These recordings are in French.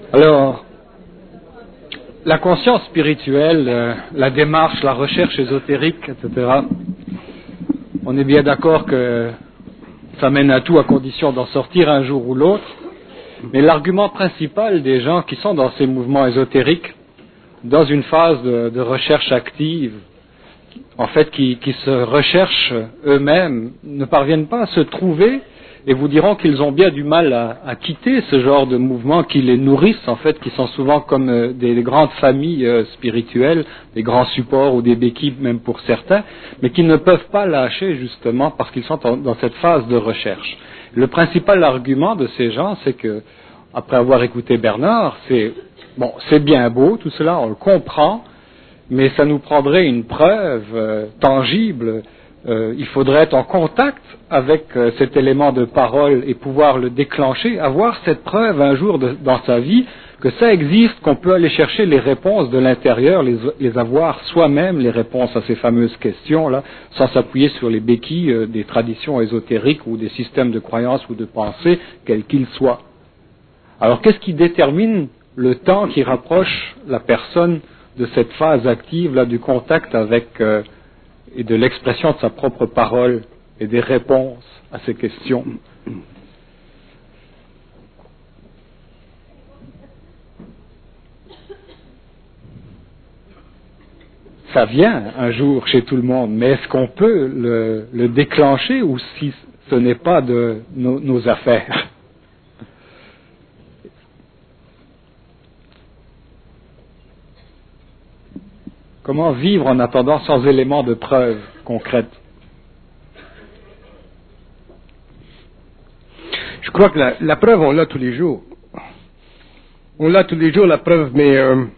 Alors, la conscience spirituelle, la démarche, la recherche ésotérique, etc., on est bien d'accord que ça mène à tout à condition d'en sortir un jour ou l'autre, mais l'argument principal des gens qui sont dans ces mouvements ésotériques, dans une phase de recherche active, en fait qui se recherchent eux-mêmes, ne parviennent pas à se trouver et vous diront qu'ils ont bien du mal à quitter ce genre de mouvements qui les nourrissent, en fait, qui sont souvent comme des grandes familles spirituelles, des grands supports ou des béquilles même pour certains, mais qu'ils ne peuvent pas lâcher justement parce qu'ils sont dans cette phase de recherche. Le principal argument de ces gens, c'est que, après avoir écouté Bernard, c'est bien beau tout cela, on le comprend, mais ça nous prendrait une preuve tangible. Il faudrait être en contact avec cet élément de parole et pouvoir le déclencher, avoir cette preuve un jour dans sa vie que ça existe, qu'on peut aller chercher les réponses de l'intérieur, les avoir soi-même, les réponses à ces fameuses questions-là, sans s'appuyer sur les béquilles des traditions ésotériques ou des systèmes de croyances ou de pensée, quels qu'ils soient. Alors qu'est-ce qui détermine le temps qui rapproche la personne de cette phase active là du contact avec et de l'expression de sa propre parole et des réponses à ces questions? Ça vient un jour chez tout le monde, mais est-ce qu'on peut le déclencher ou si ce n'est pas de nos affaires? Comment vivre en attendant sans éléments de preuve concrète? Je crois que la preuve, on l'a tous les jours. On l'a tous les jours, la preuve, mais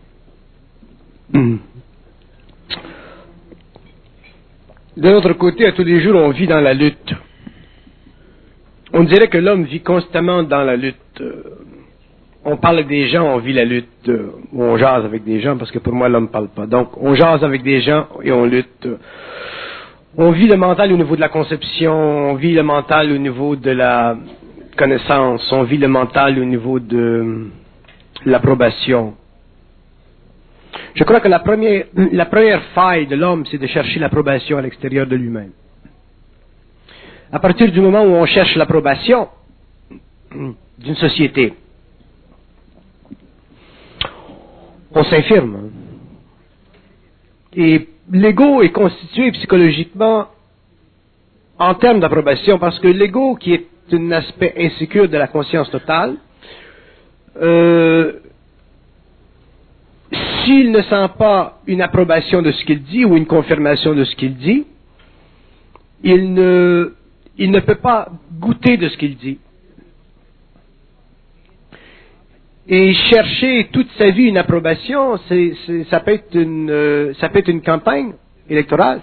de l'autre côté, à tous les jours, on vit dans la lutte. On dirait que l'homme vit constamment dans la lutte. On parle avec des gens, on vit la lutte. Ou on jase avec des gens, parce que pour moi, l'homme ne parle pas. Donc, on jase avec des gens et on lutte. On vit le mental au niveau de la conception, on vit le mental au niveau de la connaissance, on vit le mental au niveau de l'approbation. Je crois que la première faille de l'homme, c'est de chercher l'approbation à l'extérieur de lui-même. À partir du moment où on cherche l'approbation d'une société, on s'infirme. Et l'ego est constitué psychologiquement en termes d'approbation, parce que l'ego, qui est un aspect insécure de la conscience totale, s'il ne sent pas une approbation de ce qu'il dit ou une confirmation de ce qu'il dit, il ne peut pas goûter de ce qu'il dit. Et chercher toute sa vie une approbation, ça peut être une campagne électorale.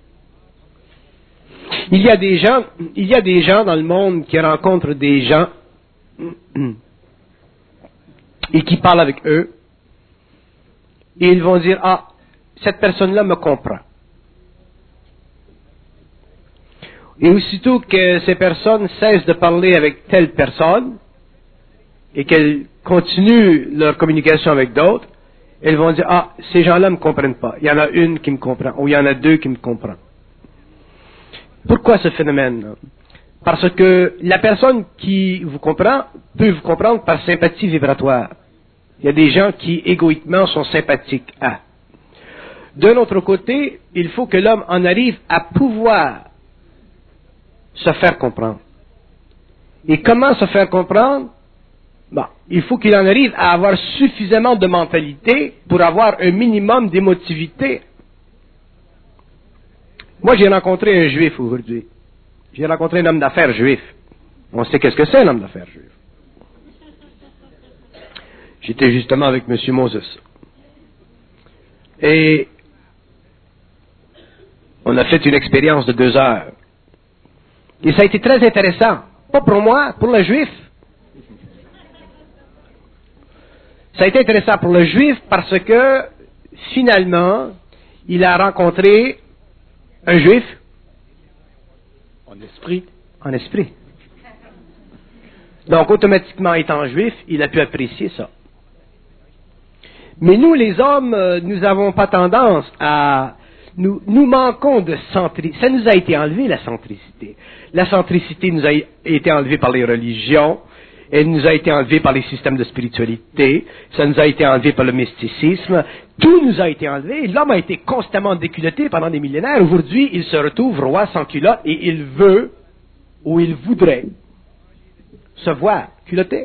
Il y a des gens dans le monde qui rencontrent des gens et qui parlent avec eux, et ils vont dire, ah, cette personne-là me comprend. Et aussitôt que ces personnes cessent de parler avec telle personne, et qu'elles continuent leur communication avec d'autres, elles vont dire, ah, ces gens-là ne me comprennent pas. Il y en a une qui me comprend, ou il y en a deux qui me comprennent. Pourquoi ce phénomène? Parce que la personne qui vous comprend peut vous comprendre par sympathie vibratoire. Il y a des gens qui, égoïquement, sont sympathiques à. D'un autre côté, il faut que l'homme en arrive à pouvoir se faire comprendre. Et comment se faire comprendre? Bon, il faut qu'il en arrive à avoir suffisamment de mentalité pour avoir un minimum d'émotivité. Moi, j'ai rencontré un juif aujourd'hui. J'ai rencontré un homme d'affaires juif. On sait qu'est-ce que c'est un homme d'affaires juif. J'étais justement avec M. Moses. Et on a fait une expérience de 2 heures. Et ça a été très intéressant. Pas pour moi, pour le juif. Ça a été intéressant pour le juif parce que, finalement, il a rencontré un juif. En esprit. En esprit. Donc, automatiquement, étant juif, il a pu apprécier ça. Mais nous, les hommes, nous n'avons pas tendance à... Nous manquons de centricité. Ça nous a été enlevé, la centricité. La centricité nous a été enlevée par les religions. Elle nous a été enlevée par les systèmes de spiritualité. Ça nous a été enlevé par le mysticisme. Tout nous a été enlevé. L'homme a été constamment déculotté pendant des millénaires. Aujourd'hui, il se retrouve roi sans culotte et il veut, ou il voudrait, se voir culotté.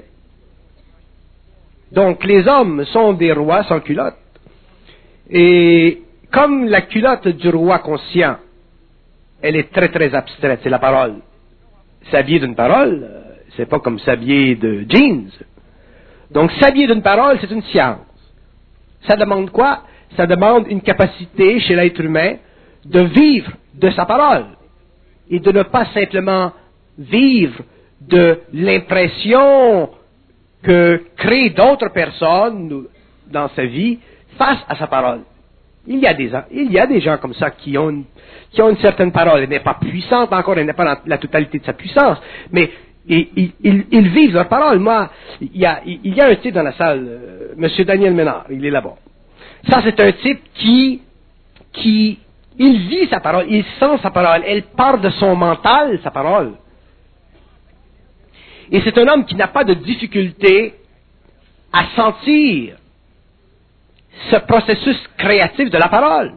Donc, les hommes sont des rois sans culotte. Et comme la culotte du roi conscient, elle est très très abstraite, c'est la parole. S'habiller d'une parole, c'est pas comme s'habiller de jeans. Donc, s'habiller d'une parole, c'est une science. Ça demande quoi? Ça demande une capacité chez l'être humain de vivre de sa parole. Et de ne pas simplement vivre de l'impression que créent d'autres personnes dans sa vie face à sa parole. Il y a des gens comme ça qui ont une certaine parole. Elle n'est pas puissante encore, elle n'est pas la totalité de sa puissance, mais ils vivent leur parole. Moi, il y a un type dans la salle, M. Daniel Ménard, il est là-bas. Ça, c'est un type qui il vit sa parole, il sent sa parole, elle part de son mental, sa parole. Et c'est un homme qui n'a pas de difficulté à sentir ce processus créatif de la parole.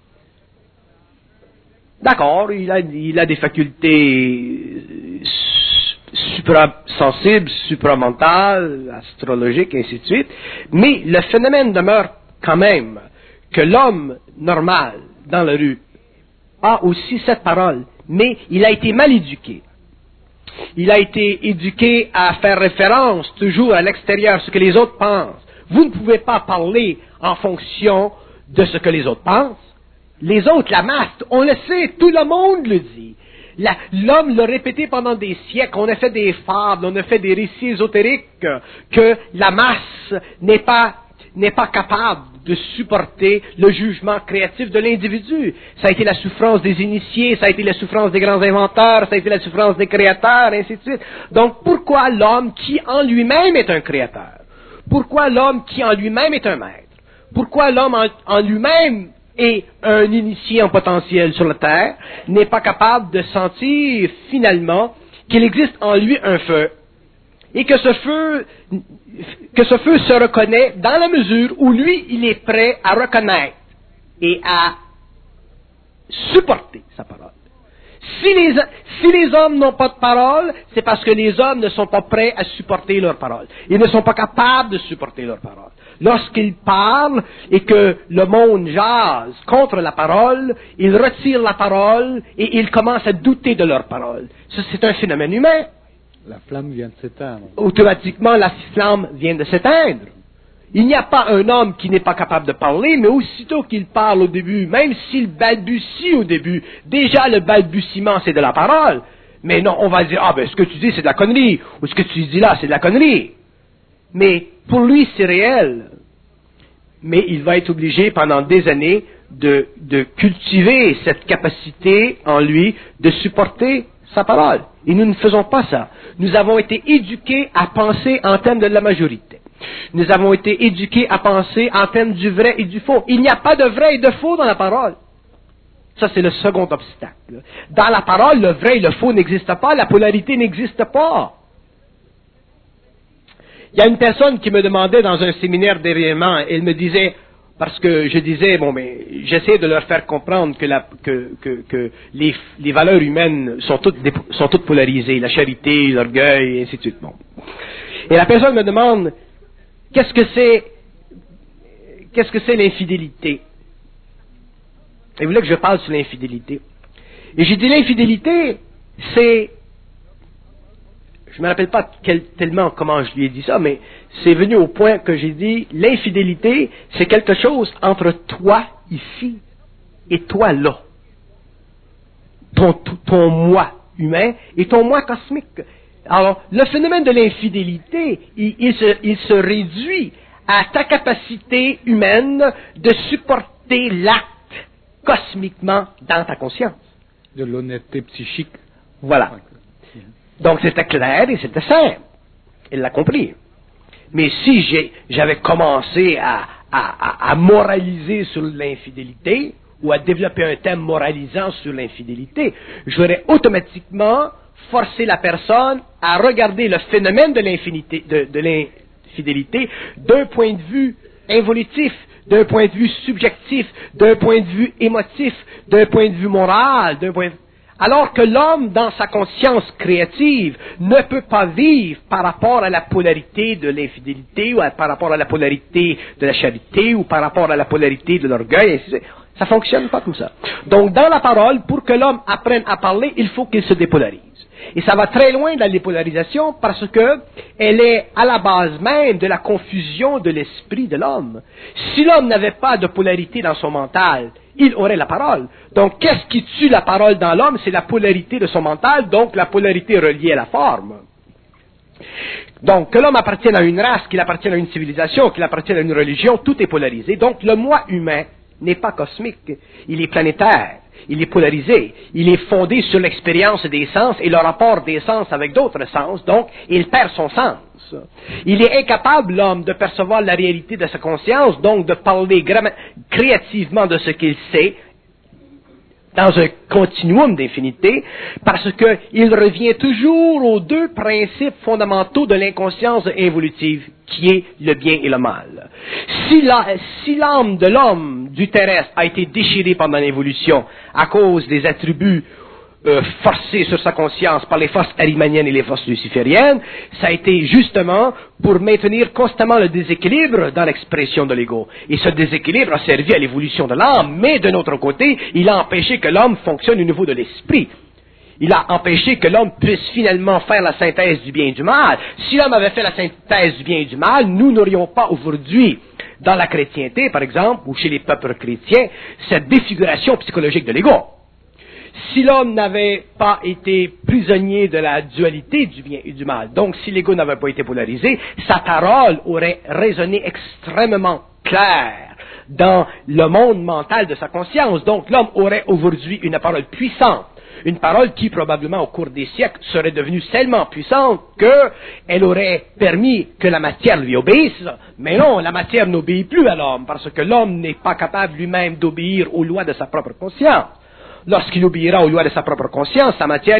D'accord, il a des facultés suprasensibles, supramentales, astrologiques, et ainsi de suite, mais le phénomène demeure quand même que l'homme normal dans la rue a aussi cette parole, mais il a été mal éduqué. Il a été éduqué à faire référence toujours à l'extérieur, ce que les autres pensent. Vous ne pouvez pas parler en fonction de ce que les autres pensent. Les autres, la masse, on le sait, tout le monde le dit. L'homme l'a répété pendant des siècles, on a fait des fables, on a fait des récits ésotériques que la masse n'est pas capable de supporter le jugement créatif de l'individu. Ça a été la souffrance des initiés, ça a été la souffrance des grands inventeurs, ça a été la souffrance des créateurs, et ainsi de suite. Donc pourquoi l'homme qui en lui-même est un créateur? Pourquoi l'homme qui en lui-même est un maître? Pourquoi l'homme en lui-même est un initié en potentiel sur la terre n'est pas capable de sentir finalement qu'il existe en lui un feu et que ce feu se reconnaît dans la mesure où lui, il est prêt à reconnaître et à supporter sa parole. Si les hommes n'ont pas de parole, c'est parce que les hommes ne sont pas prêts à supporter leur parole. Ils ne sont pas capables de supporter leur parole. Lorsqu'ils parlent et que le monde jase contre la parole, ils retirent la parole et ils commencent à douter de leur parole. Ça, c'est un phénomène humain. La flamme vient de s'éteindre. Automatiquement, la flamme vient de s'éteindre. Il n'y a pas un homme qui n'est pas capable de parler, mais aussitôt qu'il parle au début, même s'il balbutie au début, déjà le balbutiement c'est de la parole. Mais non, on va dire, ce que tu dis c'est de la connerie, ou ce que tu dis là c'est de la connerie. Mais pour lui c'est réel. Mais il va être obligé pendant des années de cultiver cette capacité en lui de supporter sa parole. Et nous ne faisons pas ça. Nous avons été éduqués à penser en termes de la majorité. Nous avons été éduqués à penser en termes du vrai et du faux. Il n'y a pas de vrai et de faux dans la parole. Ça, c'est le second obstacle. Dans la parole, le vrai et le faux n'existent pas, la polarité n'existe pas. Il y a une personne qui me demandait dans un séminaire d'événements, elle me disait, parce que je disais, j'essaie de leur faire comprendre que les valeurs humaines sont toutes polarisées, la charité, l'orgueil, et ainsi de suite. Bon. Et la personne me demande, qu'est-ce que c'est l'infidélité? Elle voulait que je parle sur l'infidélité. Et j'ai dit, l'infidélité, c'est... Je ne me rappelle pas tellement comment je lui ai dit ça, mais c'est venu au point que j'ai dit, l'infidélité, c'est quelque chose entre toi ici et toi là. Ton moi humain et ton moi cosmique. Alors, le phénomène de l'infidélité, il se réduit à ta capacité humaine de supporter l'acte cosmiquement dans ta conscience. De l'honnêteté psychique. Voilà. Donc c'était clair et c'était simple. Elle l'a compris. Mais si j'avais commencé à à moraliser sur l'infidélité ou à développer un thème moralisant sur l'infidélité. J'aurais automatiquement forcé la personne à regarder le phénomène de l'infidélité d'un point de vue involutif, d'un point de vue subjectif, d'un point de vue émotif, d'un point de vue moral, alors que l'homme, dans sa conscience créative, ne peut pas vivre par rapport à la polarité de l'infidélité, ou par rapport à la polarité de la charité, ou par rapport à la polarité de l'orgueil, ainsi de suite. Ça fonctionne pas comme ça. Donc, dans la parole, pour que l'homme apprenne à parler, il faut qu'il se dépolarise. Et ça va très loin de la dépolarisation parce que elle est à la base même de la confusion de l'esprit de l'homme. Si l'homme n'avait pas de polarité dans son mental, il aurait la parole. Donc, qu'est-ce qui tue la parole dans l'homme? C'est la polarité de son mental, donc la polarité reliée à la forme. Donc, que l'homme appartienne à une race, qu'il appartienne à une civilisation, qu'il appartienne à une religion, tout est polarisé. Donc, le moi humain n'est pas cosmique, il est planétaire, il est polarisé, il est fondé sur l'expérience des sens et le rapport des sens avec d'autres sens, donc il perd son sens. Il est incapable, l'homme, de percevoir la réalité de sa conscience, donc de parler créativement de ce qu'il sait, dans un continuum d'infinité, parce qu'il revient toujours aux deux principes fondamentaux de l'inconscience évolutive, qui est le bien et le mal. Si l'âme de l'homme du terrestre a été déchirée pendant l'évolution à cause des attributs forcés sur sa conscience par les forces arimaniennes et les forces lucifériennes, ça a été justement pour maintenir constamment le déséquilibre dans l'expression de l'ego. Et ce déséquilibre a servi à l'évolution de l'âme, mais d'un autre côté, il a empêché que l'homme fonctionne au niveau de l'esprit. Il a empêché que l'homme puisse finalement faire la synthèse du bien et du mal. Si l'homme avait fait la synthèse du bien et du mal, nous n'aurions pas aujourd'hui, dans la chrétienté par exemple, ou chez les peuples chrétiens, cette défiguration psychologique de l'ego. Si l'homme n'avait pas été prisonnier de la dualité du bien et du mal, donc si l'ego n'avait pas été polarisé, sa parole aurait résonné extrêmement clair dans le monde mental de sa conscience. Donc l'homme aurait aujourd'hui une parole puissante, une parole qui probablement au cours des siècles serait devenue tellement puissante qu'elle aurait permis que la matière lui obéisse. Mais non, la matière n'obéit plus à l'homme parce que l'homme n'est pas capable lui-même d'obéir aux lois de sa propre conscience. Lorsqu'il obéira aux lois de sa propre conscience, sa matière,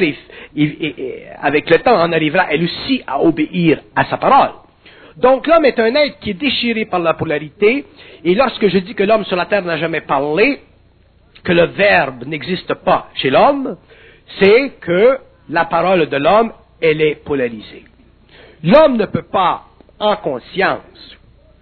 avec le temps, en arrivera elle aussi à obéir à sa parole. Donc l'homme est un être qui est déchiré par la polarité, et lorsque je dis que l'homme sur la terre n'a jamais parlé, que le verbe n'existe pas chez l'homme, c'est que la parole de l'homme, elle est polarisée. L'homme ne peut pas, en conscience,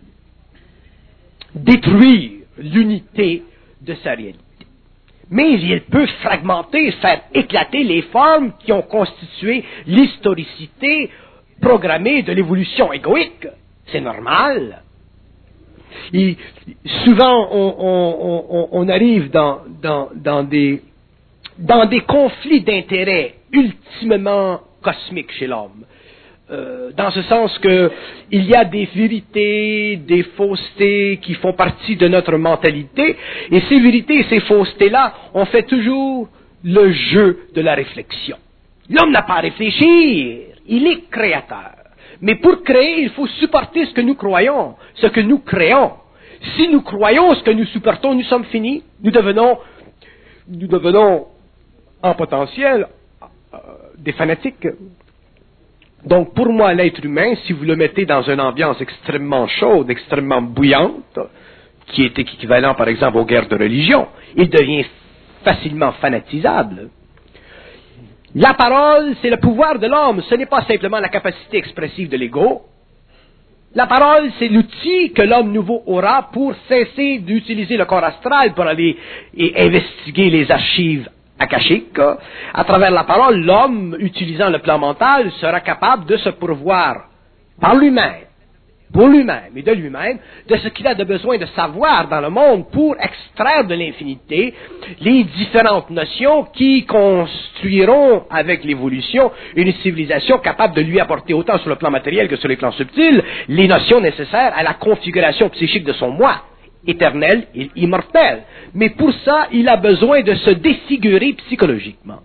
détruire l'unité de sa réalité. Mais il peut fragmenter, faire éclater les formes qui ont constitué l'historicité programmée de l'évolution égoïque. C'est normal. Et souvent, on arrive dans des conflits d'intérêts ultimement cosmiques chez l'homme. Dans ce sens que il y a des vérités, des faussetés qui font partie de notre mentalité, et ces vérités et ces faussetés-là, on fait toujours le jeu de la réflexion. L'homme n'a pas à réfléchir, il est créateur. Mais pour créer, il faut supporter ce que nous croyons, ce que nous créons. Si nous croyons ce que nous supportons, nous sommes finis, nous devenons en potentiel des fanatiques. Donc, pour moi, l'être humain, si vous le mettez dans une ambiance extrêmement chaude, extrêmement bouillante, qui est équivalent, par exemple, aux guerres de religion, il devient facilement fanatisable. La parole, c'est le pouvoir de l'homme, ce n'est pas simplement la capacité expressive de l'ego. La parole, c'est l'outil que l'homme nouveau aura pour cesser d'utiliser le corps astral pour aller et investiguer les archives akashiques. À travers la parole, l'homme, utilisant le plan mental, sera capable de se pourvoir par lui-même, pour lui-même et de lui-même, de ce qu'il a de besoin de savoir dans le monde pour extraire de l'infinité les différentes notions qui construiront avec l'évolution une civilisation capable de lui apporter autant sur le plan matériel que sur les plans subtils les notions nécessaires à la configuration psychique de son moi, éternel et immortel. Mais pour ça, il a besoin de se défigurer psychologiquement.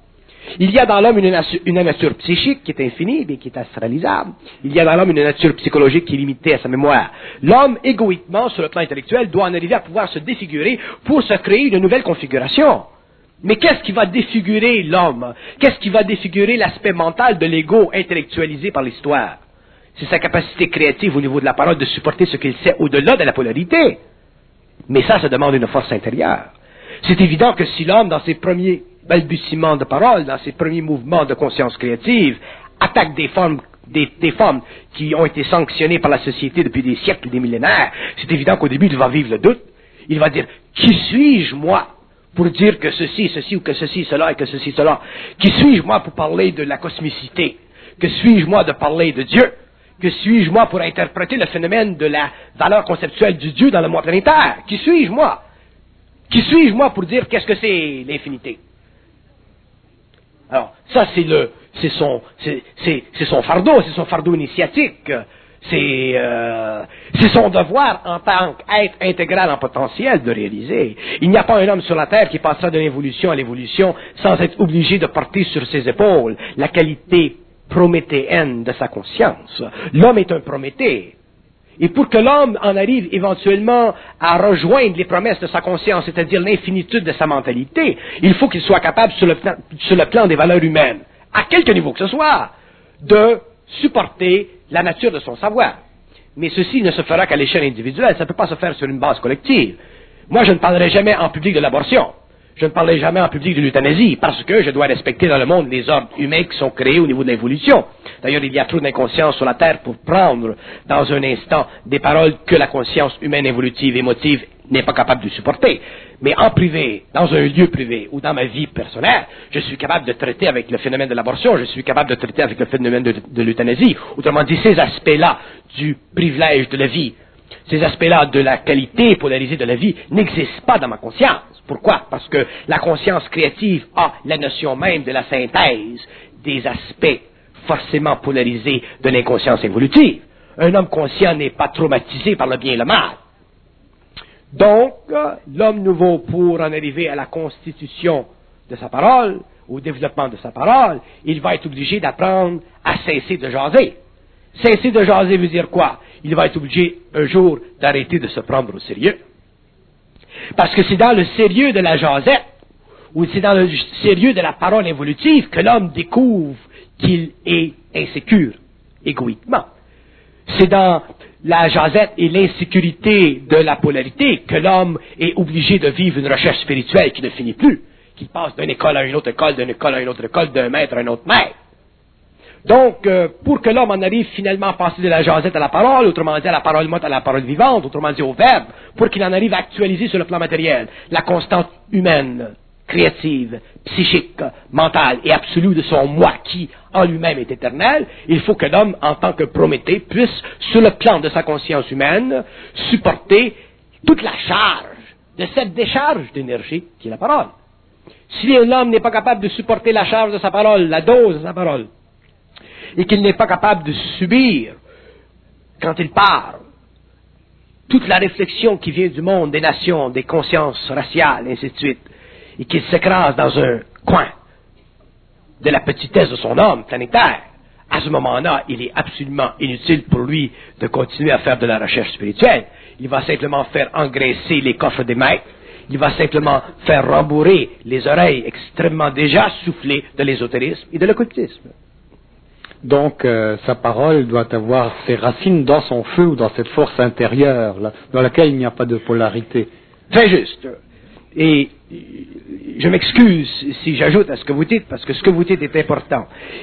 Il y a dans l'homme une nature psychique qui est infinie, mais qui est astralisable. Il y a dans l'homme une nature psychologique qui est limitée à sa mémoire. L'homme, égoïquement, sur le plan intellectuel, doit en arriver à pouvoir se défigurer pour se créer une nouvelle configuration. Mais qu'est-ce qui va défigurer l'homme? Qu'est-ce qui va défigurer l'aspect mental de l'ego intellectualisé par l'histoire? C'est sa capacité créative au niveau de la parole de supporter ce qu'il sait au-delà de la polarité. Mais ça demande une force intérieure. C'est évident que si l'homme, dans ses premiers balbutiements de parole, dans ses premiers mouvements de conscience créative, attaque des formes qui ont été sanctionnées par la société depuis des siècles ou des millénaires, c'est évident qu'au début, il va vivre le doute. Il va dire, qui suis-je, moi, pour dire que ceci, ou que ceci, cela, et que ceci, cela? Qui suis-je, moi, pour parler de la cosmicité? Que suis-je, moi, de parler de Dieu? Que suis-je, moi, pour interpréter le phénomène de la valeur conceptuelle du Dieu dans le monde planétaire? Qui suis-je, moi? Qui suis-je, moi, pour dire qu'est-ce que c'est l'infinité? Alors, ça, c'est son fardeau initiatique. C'est son devoir en tant qu'être intégral en potentiel de réaliser. Il n'y a pas un homme sur la terre qui passera de l'évolution à l'évolution sans être obligé de porter sur ses épaules la qualité prométhéenne de sa conscience. L'homme est un Prométhée. Et pour que l'homme en arrive éventuellement à rejoindre les promesses de sa conscience, c'est-à-dire l'infinitude de sa mentalité, il faut qu'il soit capable, sur le plan des valeurs humaines, à quelque niveau que ce soit, de supporter la nature de son savoir. Mais ceci ne se fera qu'à l'échelle individuelle, ça ne peut pas se faire sur une base collective. Moi, je ne parlerai jamais en public de l'abortion. Je ne parlerai jamais en public de l'euthanasie, parce que je dois respecter dans le monde les ordres humains qui sont créés au niveau de l'évolution. D'ailleurs, il y a trop d'inconscience sur la Terre pour prendre, dans un instant, des paroles que la conscience humaine évolutive, émotive, n'est pas capable de supporter. Mais en privé, dans un lieu privé, ou dans ma vie personnelle, je suis capable de traiter avec le phénomène de l'abortion, je suis capable de traiter avec le phénomène de l'euthanasie. Autrement dit, ces aspects-là du privilège de la vie, ces aspects-là de la qualité polarisée de la vie n'existent pas dans ma conscience. Pourquoi? Parce que la conscience créative a la notion même de la synthèse des aspects forcément polarisés de l'inconscience évolutive. Un homme conscient n'est pas traumatisé par le bien et le mal. Donc, l'homme nouveau, pour en arriver à la constitution de sa parole, au développement de sa parole, il va être obligé d'apprendre à cesser de jaser. Cesser de jaser veut dire quoi? Il va être obligé un jour d'arrêter de se prendre au sérieux. Parce que c'est dans le sérieux de la jasette, ou c'est dans le sérieux de la parole évolutive que l'homme découvre qu'il est insécure, égoïquement. C'est dans la jasette et l'insécurité de la polarité que l'homme est obligé de vivre une recherche spirituelle qui ne finit plus, qu'il passe d'une école à une autre école, d'une école à une autre école, d'un maître à un autre maître. Donc, pour que l'homme en arrive finalement à passer de la jasette à la parole, autrement dit à la parole morte à la parole vivante, autrement dit au verbe, pour qu'il en arrive à actualiser sur le plan matériel la constante humaine, créative, psychique, mentale et absolue de son moi qui, en lui-même, est éternel, il faut que l'homme, en tant que Prométhée, puisse, sur le plan de sa conscience humaine, supporter toute la charge de cette décharge d'énergie qui est la parole. Si l'homme n'est pas capable de supporter la charge de sa parole, la dose de sa parole, et qu'il n'est pas capable de subir, quand il parle, toute la réflexion qui vient du monde, des nations, des consciences raciales, et ainsi de suite, et qu'il s'écrase dans un coin de la petitesse de son âme planétaire, à ce moment-là, il est absolument inutile pour lui de continuer à faire de la recherche spirituelle. Il va simplement faire engraisser les coffres des maîtres, il va simplement faire rembourrer les oreilles extrêmement déjà soufflées de l'ésotérisme et de l'occultisme. Donc, sa parole doit avoir ses racines dans son feu ou dans cette force intérieure, là, dans laquelle il n'y a pas de polarité. Très juste. Et je m'excuse si j'ajoute à ce que vous dites, parce que ce que vous dites est important.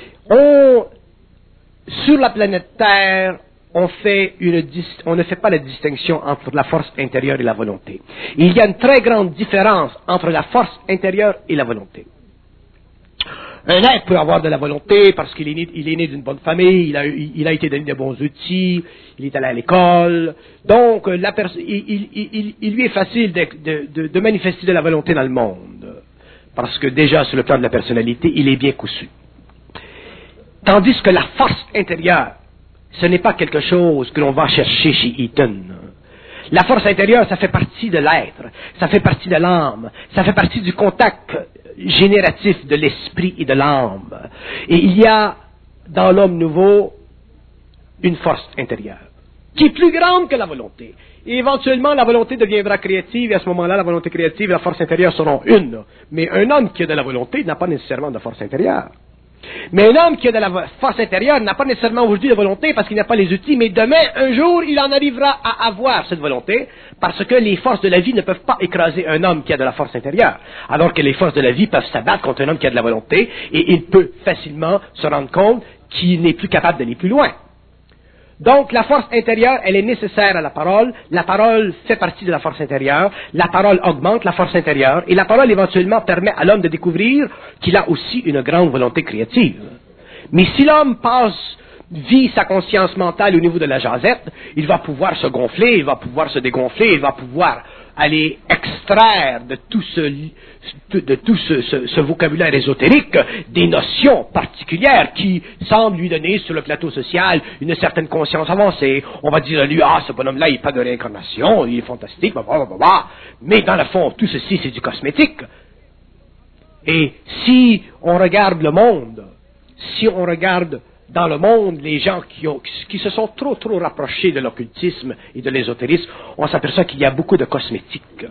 Sur la planète Terre, on ne fait pas la distinction entre la force intérieure et la volonté. Il y a une très grande différence entre la force intérieure et la volonté. Un être peut avoir de la volonté parce qu'il est né d'une bonne famille, il a été donné de bons outils, il est allé à l'école. Donc, il lui est facile de manifester de la volonté dans le monde. Parce que déjà, sur le plan de la personnalité, il est bien cousu. Tandis que la force intérieure, ce n'est pas quelque chose que l'on va chercher chez Eaton. La force intérieure, ça fait partie de l'être, ça fait partie de l'âme, ça fait partie du contact génératif de l'esprit et de l'âme. Et il y a dans l'homme nouveau une force intérieure qui est plus grande que la volonté. Et éventuellement, la volonté deviendra créative, et à ce moment-là, la volonté créative et la force intérieure seront une. Mais un homme qui a de la volonté n'a pas nécessairement de force intérieure. Mais un homme qui a de la force intérieure n'a pas nécessairement aujourd'hui de volonté parce qu'il n'a pas les outils, mais demain, un jour, il en arrivera à avoir cette volonté parce que les forces de la vie ne peuvent pas écraser un homme qui a de la force intérieure. Alors que les forces de la vie peuvent s'abattre contre un homme qui a de la volonté et il peut facilement se rendre compte qu'il n'est plus capable d'aller plus loin. Donc, la force intérieure, elle est nécessaire à la parole. La parole fait partie de la force intérieure. La parole augmente la force intérieure. Et la parole, éventuellement, permet à l'homme de découvrir qu'il a aussi une grande volonté créative. Mais si l'homme vit sa conscience mentale au niveau de la jasette, il va pouvoir se gonfler, il va pouvoir se dégonfler, il va pouvoir aller extraire de tout ce vocabulaire ésotérique des notions particulières qui semblent lui donner sur le plateau social une certaine conscience avancée. On va dire à lui, ce bonhomme-là, il n'y a pas de réincarnation, il est fantastique, blablabla. Mais dans le fond, tout ceci, c'est du cosmétique. Et si on regarde le monde, si on regarde dans le monde, les gens qui se sont trop rapprochés de l'occultisme et de l'ésotérisme, on s'aperçoit qu'il y a beaucoup de cosmétiques.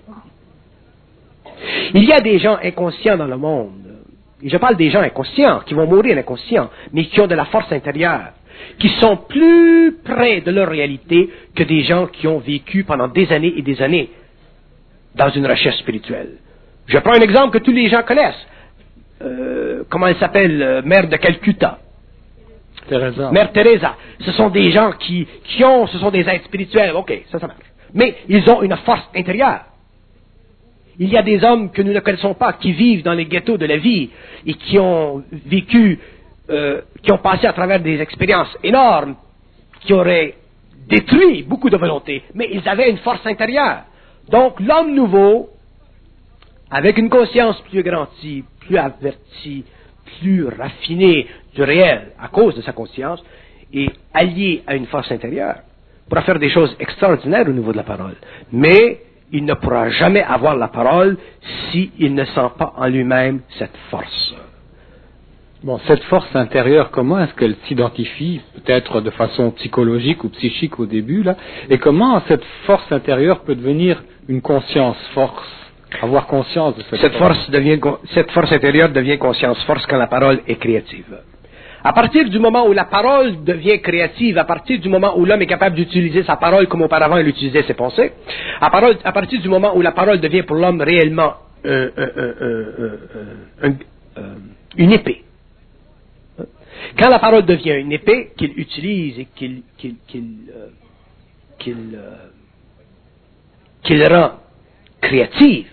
Il y a des gens inconscients dans le monde, et je parle des gens inconscients, qui vont mourir inconscients, mais qui ont de la force intérieure, qui sont plus près de leur réalité que des gens qui ont vécu pendant des années et des années dans une recherche spirituelle. Je prends un exemple que tous les gens connaissent. Comment elle s'appelle? Mère de Calcutta. Teresa. Mère Teresa. Ce sont des gens ce sont des êtres spirituels. Ok, ça marche. Mais ils ont une force intérieure. Il y a des hommes que nous ne connaissons pas, qui vivent dans les ghettos de la vie et qui ont vécu, qui ont passé à travers des expériences énormes, qui auraient détruit beaucoup de volonté, mais ils avaient une force intérieure. Donc l'homme nouveau, avec une conscience plus grandie, plus avertie, plus raffinée du réel à cause de sa conscience, est allié à une force intérieure, pourra faire des choses extraordinaires au niveau de la parole. Mais il ne pourra jamais avoir la parole s'il ne sent pas en lui-même cette force. Bon, cette force intérieure, comment est-ce qu'elle s'identifie, peut-être de façon psychologique ou psychique au début, là, et comment cette force intérieure peut devenir une conscience-force, avoir conscience de cette force. Cette force intérieure devient conscience-force quand la parole est créative. À partir du moment où la parole devient créative, à partir du moment où l'homme est capable d'utiliser sa parole comme auparavant il utilisait ses pensées, à partir du moment où la parole devient pour l'homme réellement une épée. Quand la parole devient une épée qu'il utilise et qu'il rend créative,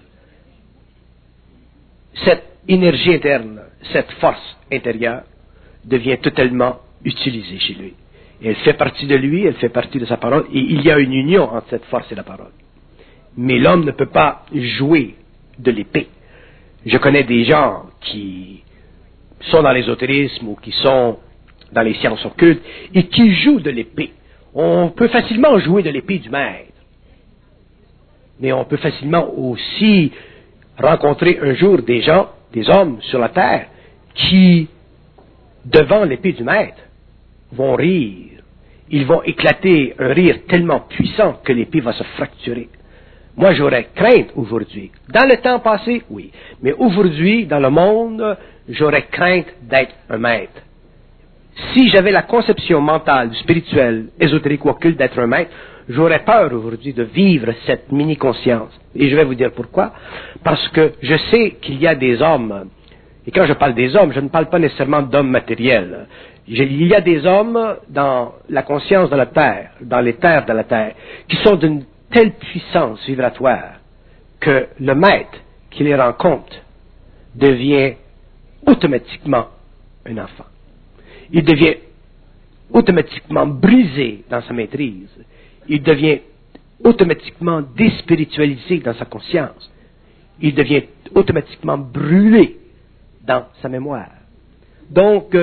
cette énergie interne, cette force intérieure, devient totalement utilisée chez lui. Et elle fait partie de lui, elle fait partie de sa parole, et il y a une union entre cette force et la parole. Mais l'homme ne peut pas jouer de l'épée. Je connais des gens qui sont dans l'ésotérisme ou qui sont dans les sciences occultes et qui jouent de l'épée. On peut facilement jouer de l'épée du maître. Mais on peut facilement aussi rencontrer un jour des gens, des hommes sur la terre qui, devant l'épée du maître, vont rire. Ils vont éclater un rire tellement puissant que l'épée va se fracturer. Moi, j'aurais crainte aujourd'hui. Dans le temps passé, oui. Mais aujourd'hui, dans le monde, j'aurais crainte d'être un maître. Si j'avais la conception mentale, spirituelle, ésotérique ou occulte d'être un maître, j'aurais peur aujourd'hui de vivre cette mini-conscience. Et je vais vous dire pourquoi. Parce que je sais qu'il y a des hommes, et quand je parle des hommes, je ne parle pas nécessairement d'hommes matériels. Il y a des hommes dans la conscience de la terre, dans les terres de la terre, qui sont d'une telle puissance vibratoire que le maître qui les rencontre devient automatiquement un enfant. Il devient automatiquement brisé dans sa maîtrise. Il devient automatiquement déspiritualisé dans sa conscience. Il devient automatiquement brûlé dans sa mémoire. Donc,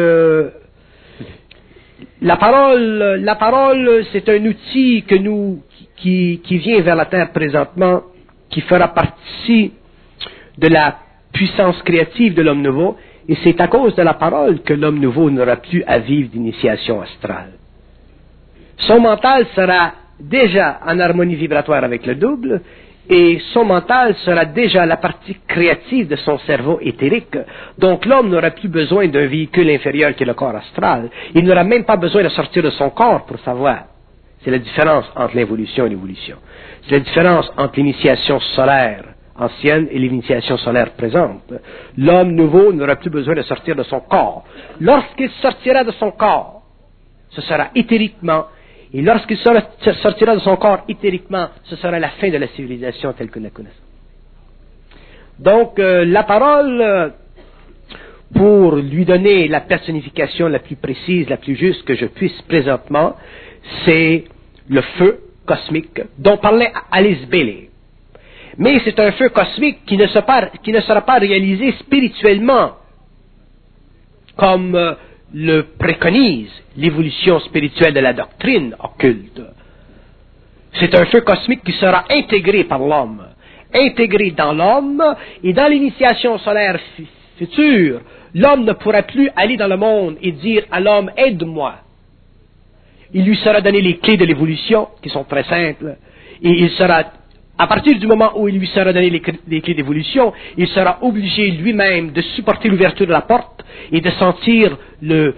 la parole, c'est un outil que qui vient vers la terre présentement, qui fera partie de la puissance créative de l'homme nouveau, et c'est à cause de la parole que l'homme nouveau n'aura plus à vivre d'initiation astrale. Son mental sera déjà en harmonie vibratoire avec le double, et son mental sera déjà la partie créative de son cerveau éthérique. Donc l'homme n'aura plus besoin d'un véhicule inférieur qui est le corps astral. Il n'aura même pas besoin de sortir de son corps pour savoir. C'est la différence entre l'involution et l'évolution. C'est la différence entre l'initiation solaire ancienne et l'initiation solaire présente. L'homme nouveau n'aura plus besoin de sortir de son corps. Lorsqu'il sortira de son corps, ce sera éthériquement, et lorsqu'il sortira de son corps éthériquement, ce sera la fin de la civilisation telle que nous la connaissons. Donc, la parole, pour lui donner la personnification la plus précise, la plus juste que je puisse présentement, c'est le feu cosmique dont parlait Alice Bailey. Mais c'est un feu cosmique qui ne sera pas réalisé spirituellement, comme le préconise l'évolution spirituelle de la doctrine occulte. C'est un feu cosmique qui sera intégré par l'homme, intégré dans l'homme, et dans l'initiation solaire future, l'homme ne pourra plus aller dans le monde et dire à l'homme « aide-moi ». Il lui sera donné les clés de l'évolution, qui sont très simples, et il sera, à partir du moment où il lui sera donné les clés d'évolution, il sera obligé lui-même de supporter l'ouverture de la porte et de sentir le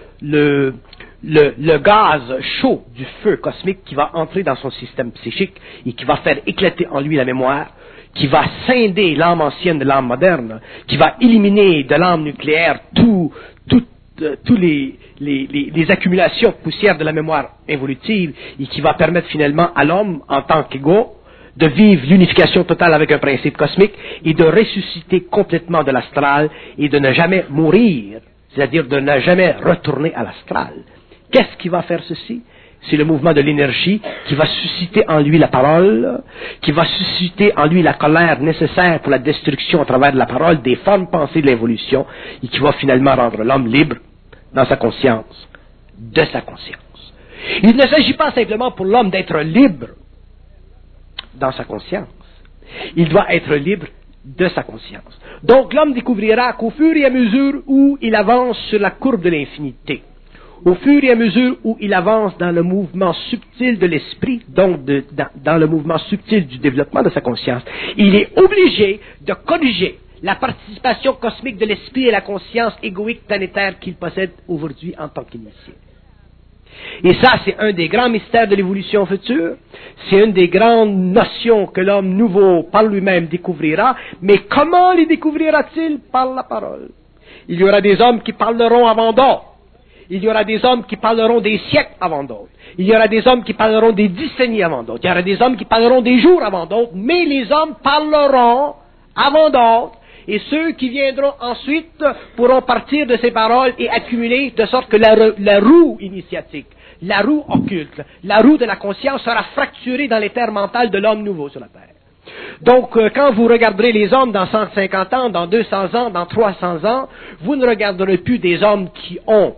gaz chaud du feu cosmique qui va entrer dans son système psychique et qui va faire éclater en lui la mémoire, qui va scinder l'âme ancienne de l'âme moderne, qui va éliminer de l'âme nucléaire tous les accumulations poussières de la mémoire évolutive et qui va permettre finalement à l'homme, en tant qu'ego, de vivre l'unification totale avec un principe cosmique et de ressusciter complètement de l'astral et de ne jamais mourir, c'est-à-dire de ne jamais retourner à l'astral. Qu'est-ce qui va faire ceci? C'est le mouvement de l'énergie qui va susciter en lui la parole, qui va susciter en lui la colère nécessaire pour la destruction à travers de la parole des formes pensées de l'évolution et qui va finalement rendre l'homme libre dans sa conscience, de sa conscience. Il ne s'agit pas simplement pour l'homme d'être libre dans sa conscience. Il doit être libre de sa conscience. Donc l'homme découvrira qu'au fur et à mesure où il avance sur la courbe de l'infinité, au fur et à mesure où il avance dans le mouvement subtil de l'esprit, donc dans le mouvement subtil du développement de sa conscience, il est obligé de corriger la participation cosmique de l'esprit et la conscience égoïque planétaire qu'il possède aujourd'hui en tant qu'initié. Et ça, c'est un des grands mystères de l'évolution future. C'est une des grandes notions que l'homme nouveau par lui-même découvrira. Mais comment les découvrira-t-il? Par la parole. Il y aura des hommes qui parleront avant d'autres. Il y aura des hommes qui parleront des siècles avant d'autres. Il y aura des hommes qui parleront des décennies avant d'autres. Il y aura des hommes qui parleront des jours avant d'autres. Mais les hommes parleront avant d'autres. Et ceux qui viendront ensuite pourront partir de ces paroles et accumuler de sorte que la roue initiatique, la roue occulte, la roue de la conscience sera fracturée dans les terres mentales de l'homme nouveau sur la terre. Donc, quand vous regarderez les hommes dans 150 ans, dans 200 ans, dans 300 ans, vous ne regarderez plus des hommes qui ont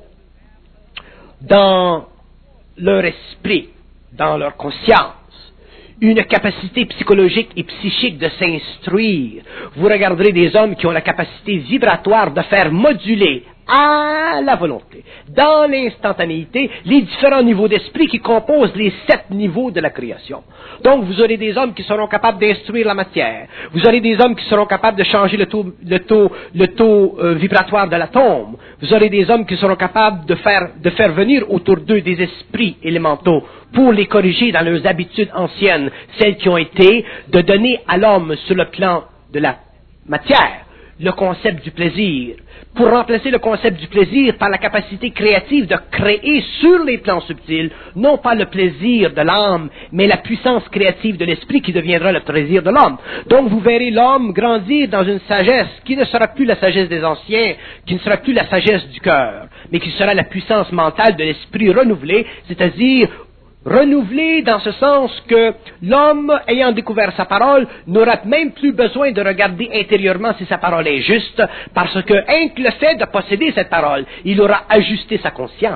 dans leur esprit, dans leur conscience, une capacité psychologique et psychique de s'instruire. Vous regarderez des hommes qui ont la capacité vibratoire de faire moduler à la volonté, dans l'instantanéité, les différents niveaux d'esprit qui composent les 7 niveaux de la création. Donc, vous aurez des hommes qui seront capables d'instruire la matière. Vous aurez des hommes qui seront capables de changer le taux vibratoire de l'atome. Vous aurez des hommes qui seront capables de faire venir autour d'eux des esprits élémentaux pour les corriger dans leurs habitudes anciennes, celles qui ont été de donner à l'homme sur le plan de la matière le concept du plaisir, pour remplacer le concept du plaisir par la capacité créative de créer sur les plans subtils, non pas le plaisir de l'âme, mais la puissance créative de l'esprit qui deviendra le plaisir de l'homme. Donc vous verrez l'homme grandir dans une sagesse qui ne sera plus la sagesse des anciens, qui ne sera plus la sagesse du cœur, mais qui sera la puissance mentale de l'esprit renouvelé, c'est-à-dire renouvelé dans ce sens que l'homme, ayant découvert sa parole, n'aura même plus besoin de regarder intérieurement si sa parole est juste, parce que, rien que le fait de posséder cette parole, il aura ajusté sa conscience.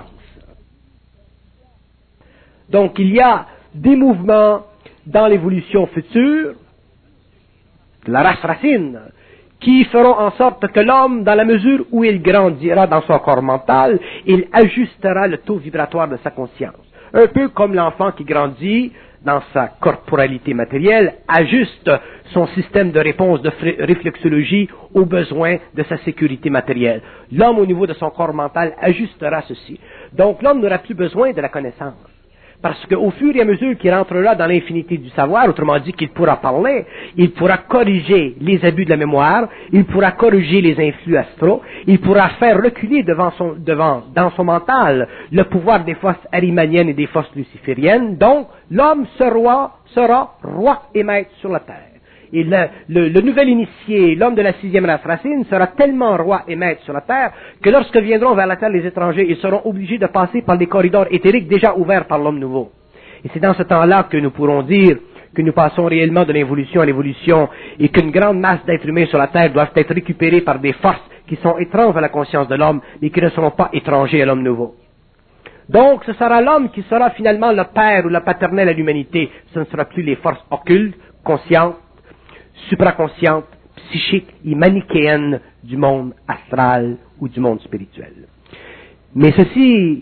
Donc, il y a des mouvements dans l'évolution future, de la race racine, qui feront en sorte que l'homme, dans la mesure où il grandira dans son corps mental, il ajustera le taux vibratoire de sa conscience. Un peu comme l'enfant qui grandit dans sa corporalité matérielle, ajuste son système de réponse de réflexologie aux besoins de sa sécurité matérielle. L'homme, au niveau de son corps mental, ajustera ceci. Donc, l'homme n'aura plus besoin de la connaissance. Parce qu'au fur et à mesure qu'il rentrera dans l'infinité du savoir, autrement dit qu'il pourra parler, il pourra corriger les abus de la mémoire, il pourra corriger les influx astraux, il pourra faire reculer dans son mental le pouvoir des forces arimaniennes et des forces lucifériennes. Donc, l'homme sera roi et maître sur la terre. Et le nouvel initié, l'homme de la 6e race racine, sera tellement roi et maître sur la terre que lorsque viendront vers la terre les étrangers, ils seront obligés de passer par des corridors éthériques déjà ouverts par l'homme nouveau. Et c'est dans ce temps-là que nous pourrons dire que nous passons réellement de l'involution à l'évolution et qu'une grande masse d'êtres humains sur la terre doivent être récupérés par des forces qui sont étranges à la conscience de l'homme mais qui ne seront pas étrangers à l'homme nouveau. Donc, ce sera l'homme qui sera finalement le père ou le paternel à l'humanité. Ce ne sera plus les forces occultes, conscientes, supraconsciente, psychique et manichéenne du monde astral ou du monde spirituel. Mais ceci,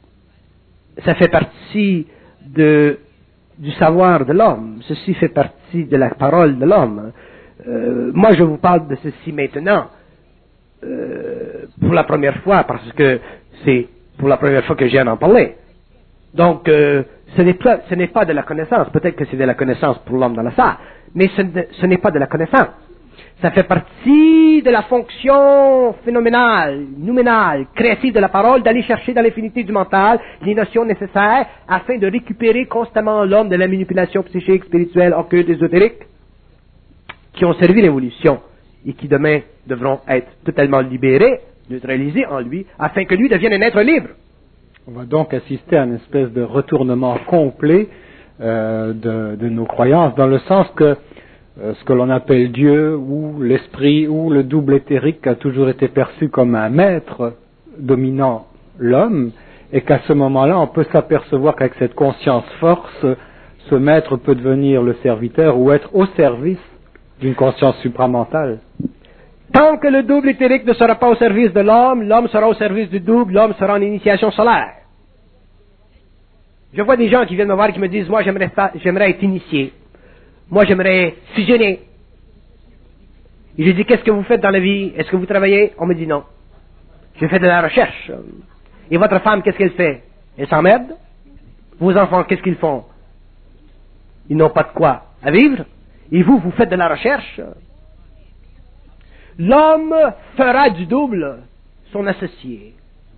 ça fait partie du savoir de l'homme. Ceci fait partie de la parole de l'homme. Moi, je vous parle de ceci maintenant pour la première fois, parce que c'est pour la première fois que je viens d'en parler. Donc, ce n'est pas de la connaissance. Peut-être que c'est de la connaissance pour l'homme dans la salle, mais ce n'est pas de la connaissance. Ça fait partie de la fonction phénoménale, nouménale, créative de la parole, d'aller chercher dans l'infinité du mental les notions nécessaires afin de récupérer constamment l'homme de la manipulation psychique, spirituelle, occulte, ésotérique, qui ont servi l'évolution et qui demain devront être totalement libérés, neutralisés en lui, afin que lui devienne un être libre. On va donc assister à une espèce de retournement complet de nos croyances, dans le sens que ce que l'on appelle Dieu ou l'esprit ou le double éthérique a toujours été perçu comme un maître dominant l'homme, et qu'à ce moment-là, on peut s'apercevoir qu'avec cette conscience force, ce maître peut devenir le serviteur ou être au service d'une conscience supramentale. Tant que le double éthérique ne sera pas au service de l'homme, l'homme sera au service du double, l'homme sera en initiation solaire. Je vois des gens qui viennent me voir et qui me disent, moi j'aimerais être initié. Moi j'aimerais fusionner. Et je dis, qu'est-ce que vous faites dans la vie? Est-ce que vous travaillez? On me dit non. Je fais de la recherche. Et votre femme, qu'est-ce qu'elle fait? Elle s'emmerde? Vos enfants, qu'est-ce qu'ils font? Ils n'ont pas de quoi à vivre. Et vous, vous faites de la recherche. L'homme fera du double son associé.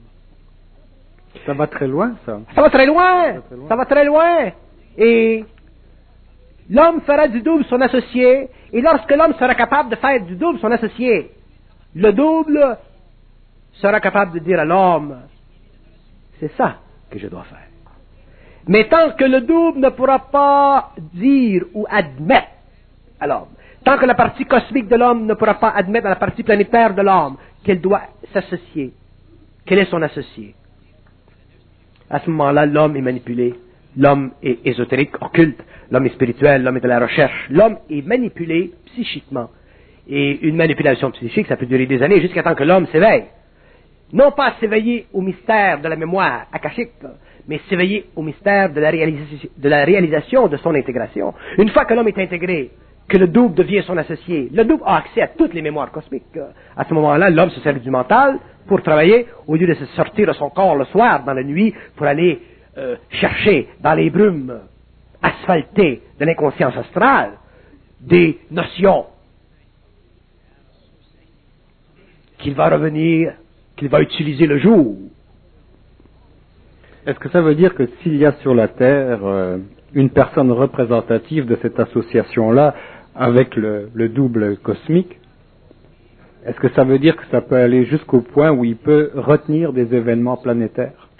Ça va très loin, ça. Ça va très loin. Ça va très loin. Et l'homme fera du double son associé. Et lorsque l'homme sera capable de faire du double son associé, le double sera capable de dire à l'homme, c'est ça que je dois faire. Mais tant que le double ne pourra pas dire ou admettre à l'homme, tant que la partie cosmique de l'homme ne pourra pas admettre à la partie planétaire de l'homme qu'elle doit s'associer, quel est son associé, à ce moment-là, l'homme est manipulé. L'homme est ésotérique, occulte. L'homme est spirituel, l'homme est de la recherche. L'homme est manipulé psychiquement. Et une manipulation psychique, ça peut durer des années jusqu'à temps que l'homme s'éveille. Non pas s'éveiller au mystère de la mémoire akashique, mais s'éveiller au mystère de la réalisation de son intégration. Une fois que l'homme est intégré, que le double devient son associé, le double a accès à toutes les mémoires cosmiques. À ce moment-là, l'homme se sert du mental pour travailler, au lieu de se sortir de son corps le soir, dans la nuit, pour aller chercher dans les brumes asphaltées de l'inconscience astrale des notions qu'il va revenir, qu'il va utiliser le jour. Est-ce que ça veut dire que s'il y a sur la Terre une personne représentative de cette association-là avec le double cosmique, est-ce que ça veut dire que ça peut aller jusqu'au point où il peut retenir des événements planétaires?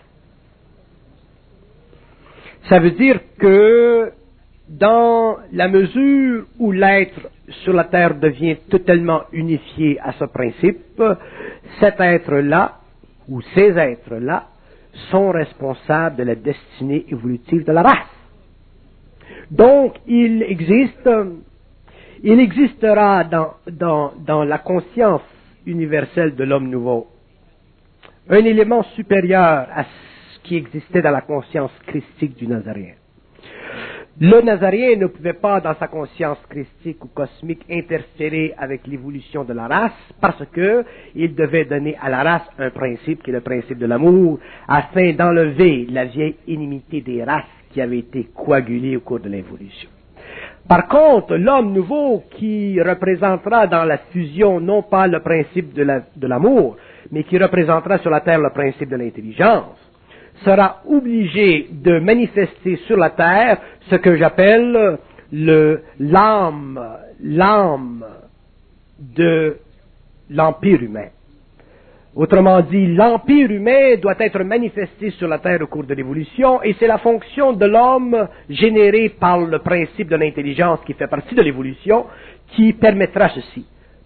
Ça veut dire que dans la mesure où l'être sur la Terre devient totalement unifié à ce principe, cet être-là, ou ces êtres-là, sont responsables de la destinée évolutive de la race. Donc, il existe il existera dans la conscience universelle de l'homme nouveau un élément supérieur à ce qui existait dans la conscience christique du Nazaréen. Le Nazaréen ne pouvait pas, dans sa conscience christique ou cosmique, interférer avec l'évolution de la race parce que il devait donner à la race un principe qui est le principe de l'amour afin d'enlever la vieille inimité des races qui avait été coagulée au cours de l'évolution. Par contre, l'homme nouveau qui représentera dans la fusion non pas le principe de l'amour, mais qui représentera sur la terre le principe de l'intelligence, sera obligé de manifester sur la terre ce que j'appelle l'âme de l'empire humain. Autrement dit, l'empire humain doit être manifesté sur la terre au cours de l'évolution, et c'est la fonction de l'homme générée par le principe de l'intelligence qui fait partie de l'évolution qui permettra ceci.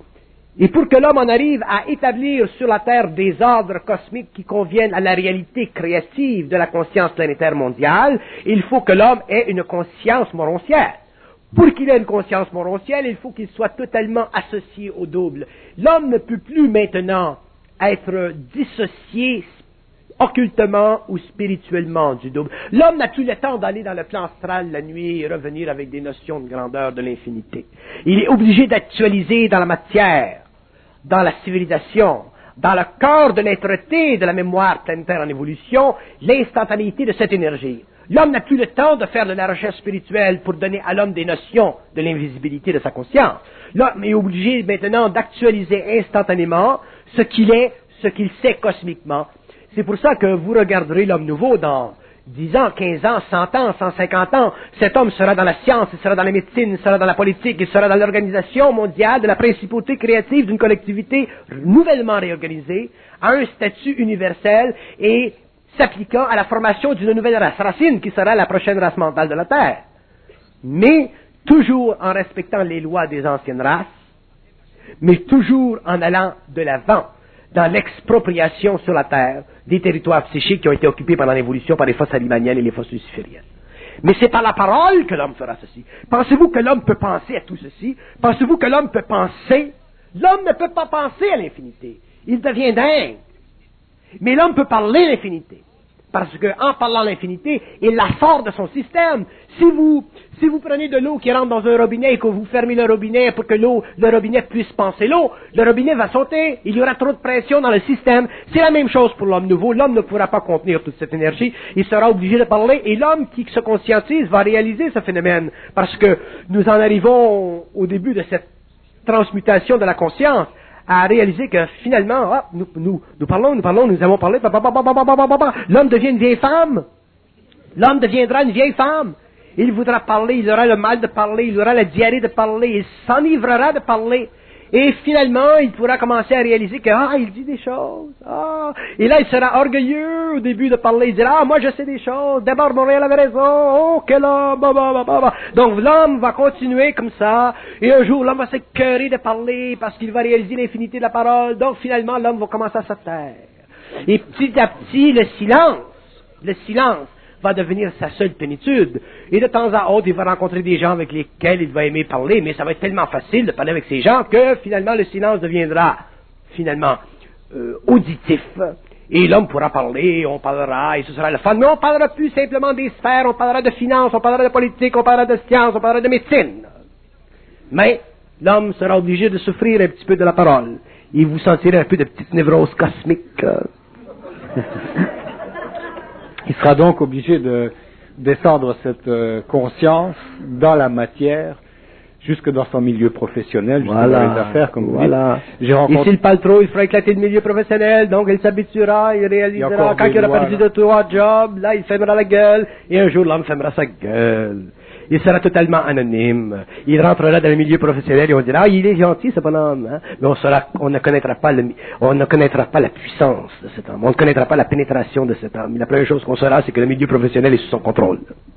Et pour que l'homme en arrive à établir sur la Terre des ordres cosmiques qui conviennent à la réalité créative de la conscience planétaire mondiale, il faut que l'homme ait une conscience moroncière. Pour qu'il ait une conscience moroncière, il faut qu'il soit totalement associé au double. L'homme ne peut plus maintenant être dissocié occultement ou spirituellement du double. L'homme n'a plus le temps d'aller dans le plan astral la nuit et revenir avec des notions de grandeur de l'infinité. Il est obligé d'actualiser dans la matière, dans la civilisation, dans le corps de l'être-té de la mémoire planétaire en évolution, l'instantanéité de cette énergie. L'homme n'a plus le temps de faire de la recherche spirituelle pour donner à l'homme des notions de l'invisibilité de sa conscience. L'homme est obligé maintenant d'actualiser instantanément ce qu'il est, ce qu'il sait cosmiquement. C'est pour ça que vous regarderez l'homme nouveau dans 10 ans, 15 ans, 100 ans, 150 ans. Cet homme sera dans la science, il sera dans la médecine, il sera dans la politique, il sera dans l'organisation mondiale de la principauté créative d'une collectivité nouvellement réorganisée, à un statut universel et s'appliquant à la formation d'une nouvelle race racine qui sera la prochaine race mentale de la Terre. Mais toujours en respectant les lois des anciennes races, mais toujours en allant de l'avant dans l'expropriation sur la Terre des territoires psychiques qui ont été occupés pendant l'évolution par les forces alimaniennes et les forces lucifériennes. Mais c'est par la parole que l'homme fera ceci. Pensez-vous que l'homme peut penser à tout ceci? Pensez-vous que l'homme peut penser? L'homme ne peut pas penser à l'infinité. Il devient dingue. Mais l'homme peut parler l'infinité. Parce qu'en parlant l'infinité, il la sort de son système. Si vous prenez de l'eau qui rentre dans un robinet et que vous fermez le robinet pour que le robinet puisse penser l'eau, le robinet va sauter. Il y aura trop de pression dans le système. C'est la même chose pour l'homme nouveau. L'homme ne pourra pas contenir toute cette énergie. Il sera obligé de parler. Et l'homme qui se conscientise va réaliser ce phénomène. Parce que nous en arrivons au début de cette transmutation de la conscience à réaliser que finalement, nous parlons, nous avons parlé, l'homme devient une vieille femme. L'homme deviendra une vieille femme. Il voudra parler, il aura le mal de parler, il aura la diarrhée de parler, il s'enivrera de parler. Et finalement, il pourra commencer à réaliser que, il dit des choses. Et là, il sera orgueilleux au début de parler. Il dira, moi je sais des choses. D'abord, Montréal avait raison. Oh, quel homme. Donc, l'homme va continuer comme ça. Et un jour, l'homme va s'écœurer de parler parce qu'il va réaliser l'infinité de la parole. Donc, finalement, l'homme va commencer à se taire. Et petit à petit, le silence va devenir sa seule plénitude. Et de temps à autre, il va rencontrer des gens avec lesquels il va aimer parler, mais ça va être tellement facile de parler avec ces gens que finalement le silence deviendra finalement auditif. Et l'homme pourra parler, on parlera, et ce sera le fun. Mais on parlera plus simplement des sphères, on parlera de finance, on parlera de politique, on parlera de science, on parlera de médecine. Mais l'homme sera obligé de souffrir un petit peu de la parole. Et vous sentirez un peu de petite névrose cosmique. Il sera donc obligé de descendre cette conscience dans la matière, jusque dans son milieu professionnel, jusque dans les affaires, comme vous dites. Et s'il parle trop, il fera éclater le milieu professionnel, donc il s'habituera, il réalisera, quand il aura perdu de 3 jobs, là, il fermera la gueule, et un jour, l'homme fermera sa gueule. Il sera totalement anonyme. Il rentrera dans le milieu professionnel et on dira, il est gentil, ce bonhomme, hein? Mais on ne connaîtra pas la puissance de cet homme. On ne connaîtra pas la pénétration de cet homme. La première chose qu'on saura, c'est que le milieu professionnel est sous son contrôle.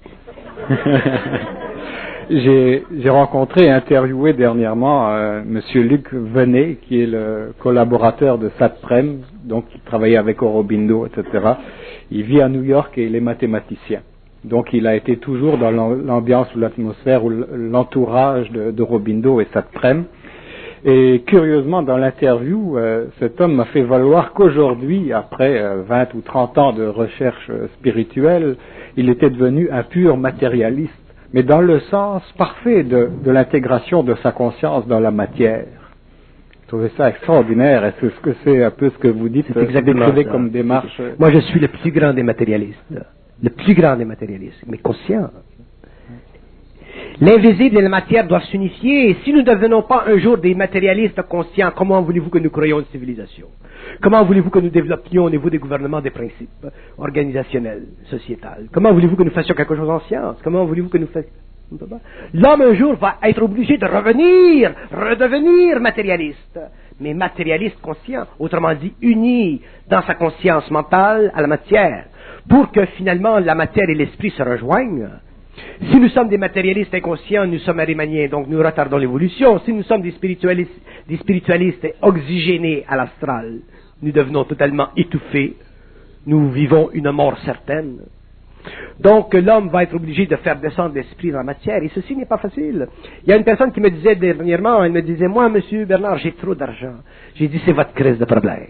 J'ai rencontré et interviewé dernièrement Monsieur Luc Venet, qui est le collaborateur de Satprem, donc il travaillait avec Aurobindo, etc. Il vit à New York et il est mathématicien. Donc il a été toujours dans l'ambiance ou l'atmosphère ou l'entourage de Aurobindo et Saprem. Et curieusement, dans l'interview, cet homme m'a fait valoir qu'aujourd'hui, après 20 ou 30 ans de recherche spirituelle, il était devenu un pur matérialiste, mais dans le sens parfait de l'intégration de sa conscience dans la matière. Je trouvais ça extraordinaire. Est-ce que c'est un peu ce que vous dites, décrivez comme démarche? Moi, je suis le plus grand des matérialistes. Le plus grand des matérialistes, mais conscient. L'invisible et la matière doivent s'unifier, et si nous ne devenons pas un jour des matérialistes conscients, comment voulez-vous que nous créions une civilisation? Comment voulez-vous que nous développions au niveau des gouvernements des principes organisationnels, sociétals? Comment voulez-vous que nous fassions quelque chose en science? Comment voulez-vous que nous fassions... L'homme un jour va être obligé de redevenir matérialiste, mais matérialiste conscient, autrement dit uni dans sa conscience mentale à la matière, pour que finalement la matière et l'esprit se rejoignent. Si nous sommes des matérialistes inconscients, nous sommes arimaniens, donc nous retardons l'évolution. Si nous sommes des spiritualistes oxygénés à l'astral, nous devenons totalement étouffés. Nous vivons une mort certaine. Donc l'homme va être obligé de faire descendre l'esprit dans la matière, et ceci n'est pas facile. Il y a une personne qui me disait dernièrement, elle me disait, moi, monsieur Bernard, j'ai trop d'argent. J'ai dit, c'est votre crise de problème.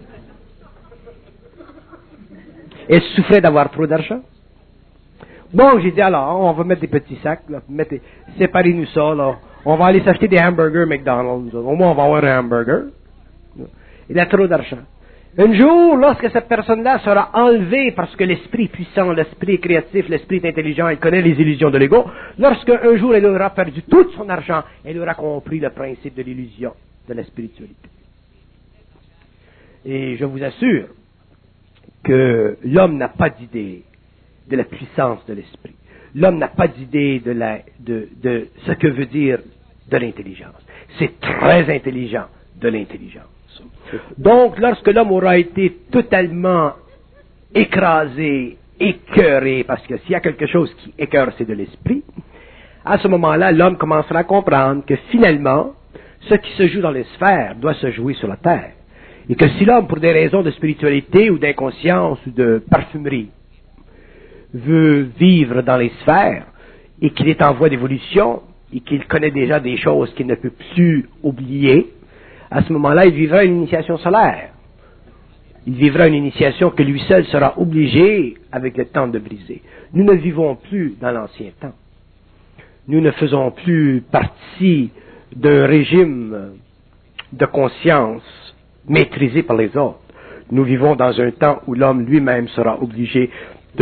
Elle souffrait d'avoir trop d'argent. Bon, j'ai dit, alors, on va mettre des petits sacs, là, séparez-nous ça, là. On va aller s'acheter des hamburgers McDonald's. Au moins, on va avoir un hamburger. Il a trop d'argent. Un jour, lorsque cette personne-là sera enlevée parce que l'esprit est puissant, l'esprit est créatif, l'esprit est intelligent, il connaît les illusions de l'ego, lorsque un jour elle aura perdu tout son argent, elle aura compris le principe de l'illusion, de la spiritualité. Et je vous assure que l'homme n'a pas d'idée de la puissance de l'esprit. L'homme n'a pas d'idée de ce que veut dire de l'intelligence. C'est très intelligent, de l'intelligence. Donc, lorsque l'homme aura été totalement écrasé, écœuré, parce que s'il y a quelque chose qui écœure, c'est de l'esprit, à ce moment-là, l'homme commencera à comprendre que finalement, ce qui se joue dans les sphères doit se jouer sur la terre. Et que si l'homme, pour des raisons de spiritualité ou d'inconscience ou de parfumerie, veut vivre dans les sphères, et qu'il est en voie d'évolution, et qu'il connaît déjà des choses qu'il ne peut plus oublier, à ce moment-là, il vivra une initiation solaire. Il vivra une initiation que lui seul sera obligé, avec le temps, de briser. Nous ne vivons plus dans l'ancien temps. Nous ne faisons plus partie d'un régime de conscience maîtrisé par les autres. Nous vivons dans un temps où l'homme lui-même sera obligé de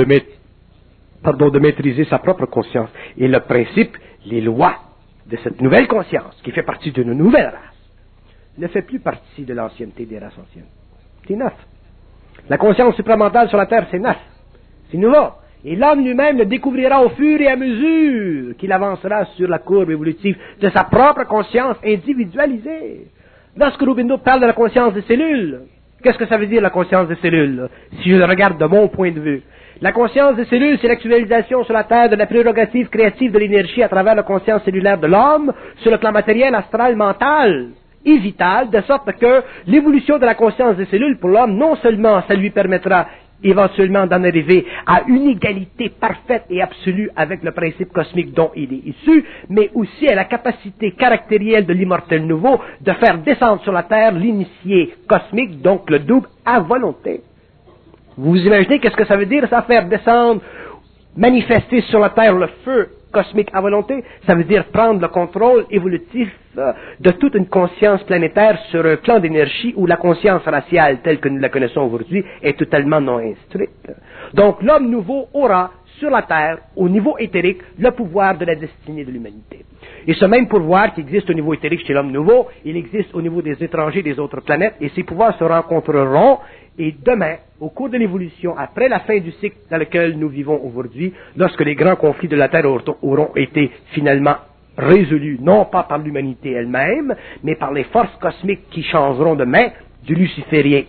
maîtriser sa propre conscience. Et le principe, les lois de cette nouvelle conscience, qui fait partie d'une nouvelle race, ne fait plus partie de l'ancienneté des races anciennes. C'est neuf. La conscience supramentale sur la Terre, c'est neuf. C'est nouveau. Et l'homme lui-même le découvrira au fur et à mesure qu'il avancera sur la courbe évolutive de sa propre conscience individualisée. Lorsque Aurobindo parle de la conscience des cellules, qu'est-ce que ça veut dire la conscience des cellules, si je le regarde de mon point de vue? La conscience des cellules, c'est l'actualisation sur la Terre de la prérogative créative de l'énergie à travers la conscience cellulaire de l'homme, sur le plan matériel, astral, mental et vital, de sorte que l'évolution de la conscience des cellules pour l'homme, non seulement ça lui permettra éventuellement d'en arriver à une égalité parfaite et absolue avec le principe cosmique dont il est issu, mais aussi à la capacité caractérielle de l'immortel nouveau de faire descendre sur la Terre l'initié cosmique, donc le double, à volonté. Vous imaginez qu'est-ce que ça veut dire, ça, faire descendre, manifester sur la Terre le feu cosmique à volonté? Ça veut dire prendre le contrôle évolutif de toute une conscience planétaire sur un plan d'énergie où la conscience raciale telle que nous la connaissons aujourd'hui est totalement non instruite. Donc l'homme nouveau aura sur la Terre, au niveau éthérique, le pouvoir de la destinée de l'humanité. Et ce même pouvoir qui existe au niveau éthérique chez l'homme nouveau, il existe au niveau des étrangers des autres planètes, et ces pouvoirs se rencontreront, et demain, au cours de l'évolution, après la fin du cycle dans lequel nous vivons aujourd'hui, lorsque les grands conflits de la Terre auront été finalement résolus, non pas par l'humanité elle-même, mais par les forces cosmiques qui changeront de main du luciférien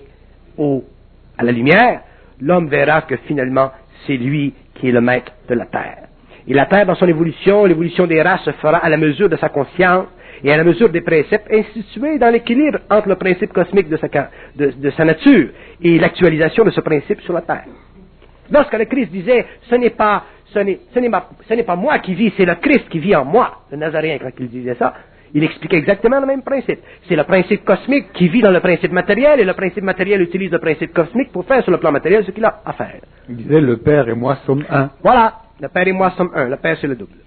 à la lumière, l'homme verra que finalement, c'est lui qui est le maître de la Terre. Et la Terre, dans son évolution, l'évolution des races se fera à la mesure de sa conscience et à la mesure des préceptes institués dans l'équilibre entre le principe cosmique de sa nature et l'actualisation de ce principe sur la Terre. Lorsque le Christ disait, ce n'est pas ce n'est pas moi qui vis, c'est le Christ qui vit en moi. Le Nazaréen, quand il disait ça, il expliquait exactement le même principe. C'est le principe cosmique qui vit dans le principe matériel, et le principe matériel utilise le principe cosmique pour faire sur le plan matériel ce qu'il a à faire. Il disait, le Père et moi sommes un. Voilà, le Père et moi sommes un. Le Père, c'est le double.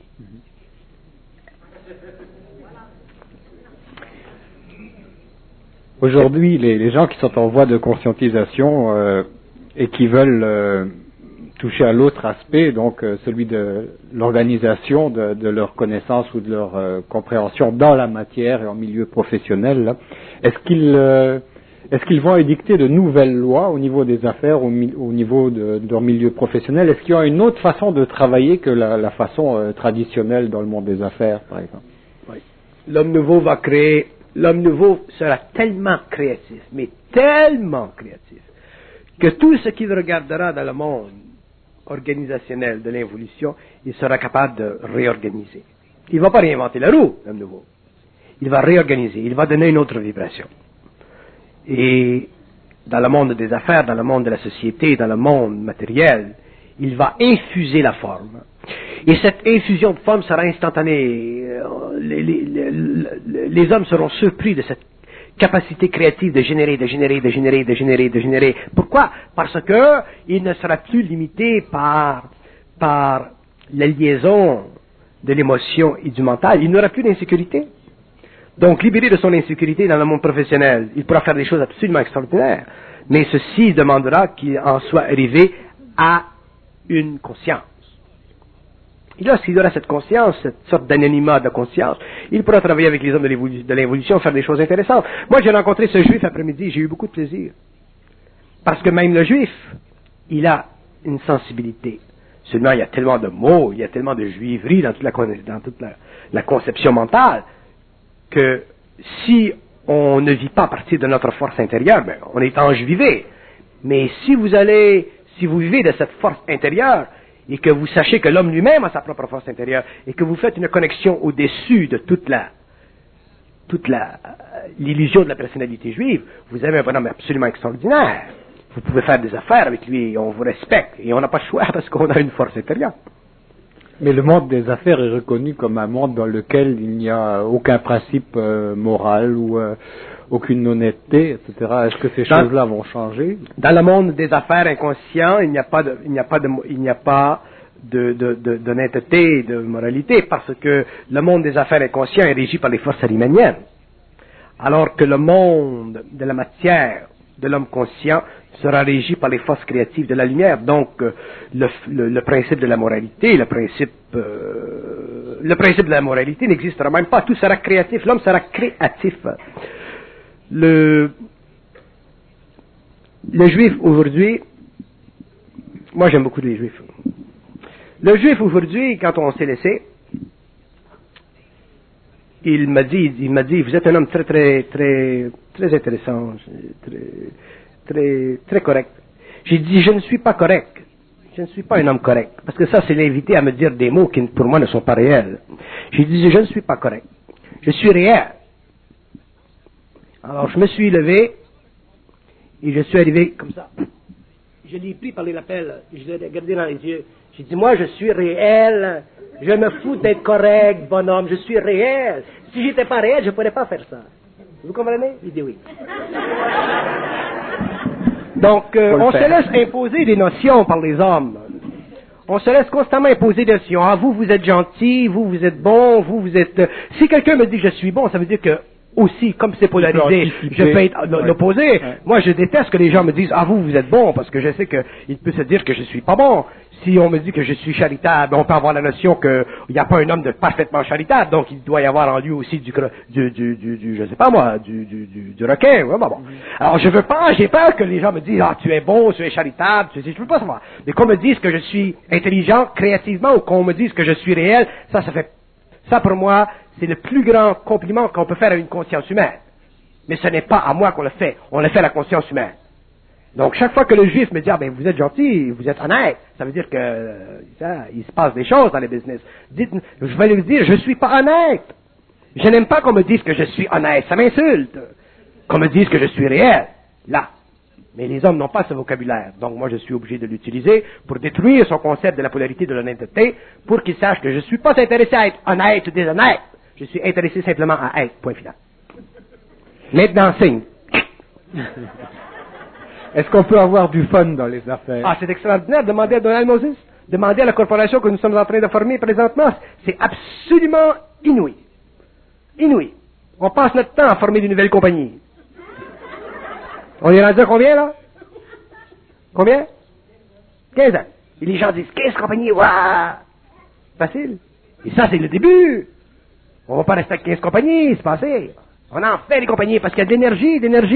Aujourd'hui, les gens qui sont en voie de conscientisation et qui veulent toucher à l'autre aspect, donc celui de l'organisation de leur connaissance ou de leur compréhension dans la matière et en milieu professionnel, là, est-ce qu'ils vont édicter de nouvelles lois au niveau des affaires, au niveau de leur milieu professionnel? Est-ce qu'il y a une autre façon de travailler que la façon traditionnelle dans le monde des affaires, par exemple? Oui. L'homme nouveau sera tellement créatif, mais tellement créatif, que tout ce qu'il regardera dans le monde organisationnel de l'évolution, il sera capable de réorganiser. Il ne va pas réinventer la roue, l'homme nouveau. Il va réorganiser, il va donner une autre vibration. Et dans le monde des affaires, dans le monde de la société, dans le monde matériel, il va infuser la forme. Et cette infusion de forme sera instantanée. Les hommes seront surpris de cette capacité créative de générer. Pourquoi? Parce que il ne sera plus limité par la liaison de l'émotion et du mental. Il n'aura plus d'insécurité. Donc, libéré de son insécurité dans le monde professionnel, il pourra faire des choses absolument extraordinaires. Mais ceci demandera qu'il en soit arrivé à une conscience. Et lorsqu'il aura cette conscience, cette sorte d'anonymat de conscience, il pourra travailler avec les hommes de l'évolution, faire des choses intéressantes. Moi, j'ai rencontré ce juif après-midi, j'ai eu beaucoup de plaisir. Parce que même le juif, il a une sensibilité. Seulement, il y a tellement de mots, il y a tellement de juiveries dans toute la conception mentale, que si on ne vit pas à partir de notre force intérieure, ben, on est enjuivé. Mais si vous vivez de cette force intérieure, et que vous sachez que l'homme lui-même a sa propre force intérieure, et que vous faites une connexion au-dessus de toute l'illusion de la personnalité juive, vous avez un bonhomme absolument extraordinaire. Vous pouvez faire des affaires avec lui, on vous respecte, et on n'a pas le choix parce qu'on a une force intérieure. Mais le monde des affaires est reconnu comme un monde dans lequel il n'y a aucun principe moral ou aucune honnêteté, etc. Est-ce que ces choses-là vont changer? Dans le monde des affaires inconscients, il n'y a pas d'honnêteté et de moralité, parce que le monde des affaires inconscients est régi par les forces arimaniennes. Alors que le monde de la matière de l'homme conscient sera régi par les forces créatives de la lumière. Donc, le principe de la moralité, le principe de la moralité n'existera même pas. Tout sera créatif. L'homme sera créatif. Le juif aujourd'hui, moi j'aime beaucoup les juifs. Le juif aujourd'hui, quand on s'est laissé, il m'a dit, vous êtes un homme très, très, très, très intéressant, très, très correct. J'ai dit, je ne suis pas correct. Je ne suis pas un homme correct. Parce que ça, c'est l'invité à me dire des mots qui, pour moi, ne sont pas réels. J'ai dit, je ne suis pas correct. Je suis réel. Alors, je me suis levé, et je suis arrivé comme ça. Je l'ai pris par les lapels, je l'ai regardé dans les yeux. J'ai dit, moi, je suis réel. Je me fous d'être correct, bonhomme. Je suis réel. Si j'étais pas réel, je ne pourrais pas faire ça. Vous comprenez? Il dit oui. Donc, on se laisse imposer des notions par les hommes. On se laisse constamment imposer des notions. Ah, vous êtes gentil, vous êtes bon, vous êtes... Si quelqu'un me dit que je suis bon, ça veut dire que aussi, comme c'est polarisé, je peux être l'opposé. Ouais. Moi, je déteste que les gens me disent, ah, vous êtes bon, parce que je sais qu'il peut se dire que je suis pas bon. Si on me dit que je suis charitable, on peut avoir la notion qu'il n'y a pas un homme de parfaitement charitable, donc il doit y avoir en lui aussi du je sais pas moi, du requin. Ouais, bon. Alors, j'ai peur que les gens me disent, ah, tu es bon, tu es charitable, je veux pas savoir. Mais qu'on me dise que je suis intelligent créativement, ou qu'on me dise que je suis réel, ça pour moi, c'est le plus grand compliment qu'on peut faire à une conscience humaine. Mais ce n'est pas à moi qu'on le fait, on le fait à la conscience humaine. Donc, chaque fois que le juif me dit, ah ben, vous êtes gentil, vous êtes honnête, ça veut dire que, il se passe des choses dans les business. Je vais lui dire, je suis pas honnête. Je n'aime pas qu'on me dise que je suis honnête, ça m'insulte. Qu'on me dise que je suis réel. Là, Mais les hommes n'ont pas ce vocabulaire. Donc moi, je suis obligé de l'utiliser pour détruire son concept de la polarité de l'honnêteté, pour qu'il sache que je ne suis pas intéressé à être honnête ou déshonnête. Je suis intéressé simplement à être, point final. Maintenant, signe. Est-ce qu'on peut avoir du fun dans les affaires? Ah, c'est extraordinaire. Demandez à Donald Moses. Demandez à la corporation que nous sommes en train de former présentement. C'est absolument inouï. Inouï. On passe notre temps à former de nouvelles compagnies. On est rendu à combien, là? Combien? 15 ans. Et les gens disent 15 compagnies, waouh! Facile. Et ça, c'est le début. On va pas rester avec 15 compagnies, c'est passé. On en fait des compagnies parce qu'il y a de l'énergie.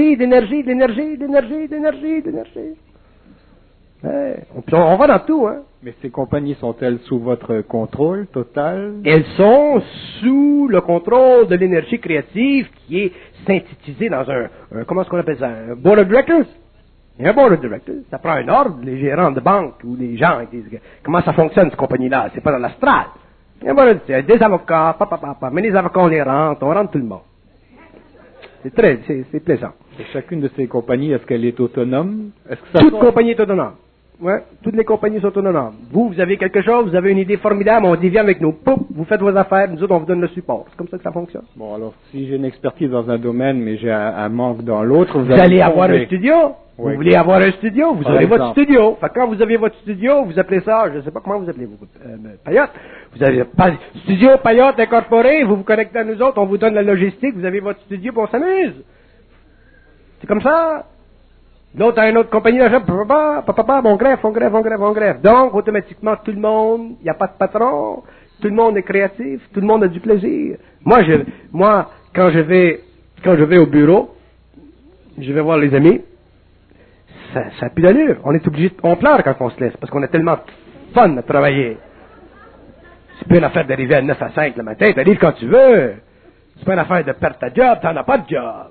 Ouais. On va dans tout, hein. Mais ces compagnies sont-elles sous votre contrôle total? Elles sont sous le contrôle de l'énergie créative qui est synthétisée dans un comment est-ce qu'on appelle ça? Un board of directors? Il y a un board of directors. Ça prend un ordre, les gérants de banque ou les gens qui disent comment ça fonctionne cette compagnie-là. C'est pas dans l'astral. Il y a des avocats, mais les avocats on rentre tout le monde. C'est plaisant. Et chacune de ces compagnies, est-ce qu'elle est autonome? Toute compagnie est autonome. Ouais, toutes les compagnies sont autonomes. Vous avez quelque chose, vous avez une idée formidable, on dit viens avec nous, pouf, vous faites vos affaires, nous autres on vous donne le support. C'est comme ça que ça fonctionne. Bon, alors si j'ai une expertise dans un domaine, mais j'ai un manque dans l'autre, vous allez avoir un studio. Oui. Vous voulez avoir un studio, vous aurez votre studio. Fait que quand vous avez votre studio, vous appelez ça, je ne sais pas comment vous appelez, Payotte. Vous avez studio Payotte incorporé, vous vous connectez à nous autres, on vous donne la logistique, vous avez votre studio, puis on s'amuse. C'est comme ça. L'autre a une autre compagnie, on greffe. Donc, automatiquement, tout le monde, il n'y a pas de patron, tout le monde est créatif, tout le monde a du plaisir. Moi, quand je vais au bureau, je vais voir les amis, ça n'a plus d'allure. On est obligé, on pleure quand on se laisse, parce qu'on a tellement de fun à travailler. C'est pas une affaire d'arriver à 9 à 5 le matin, t'arrives quand tu veux. C'est pas une affaire de perdre ta job, t'en as pas de job.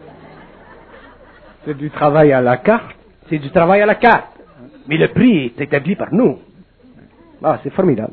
C'est du travail à la carte. C'est du travail à la carte. Mais le prix est établi par nous. Ah, c'est formidable.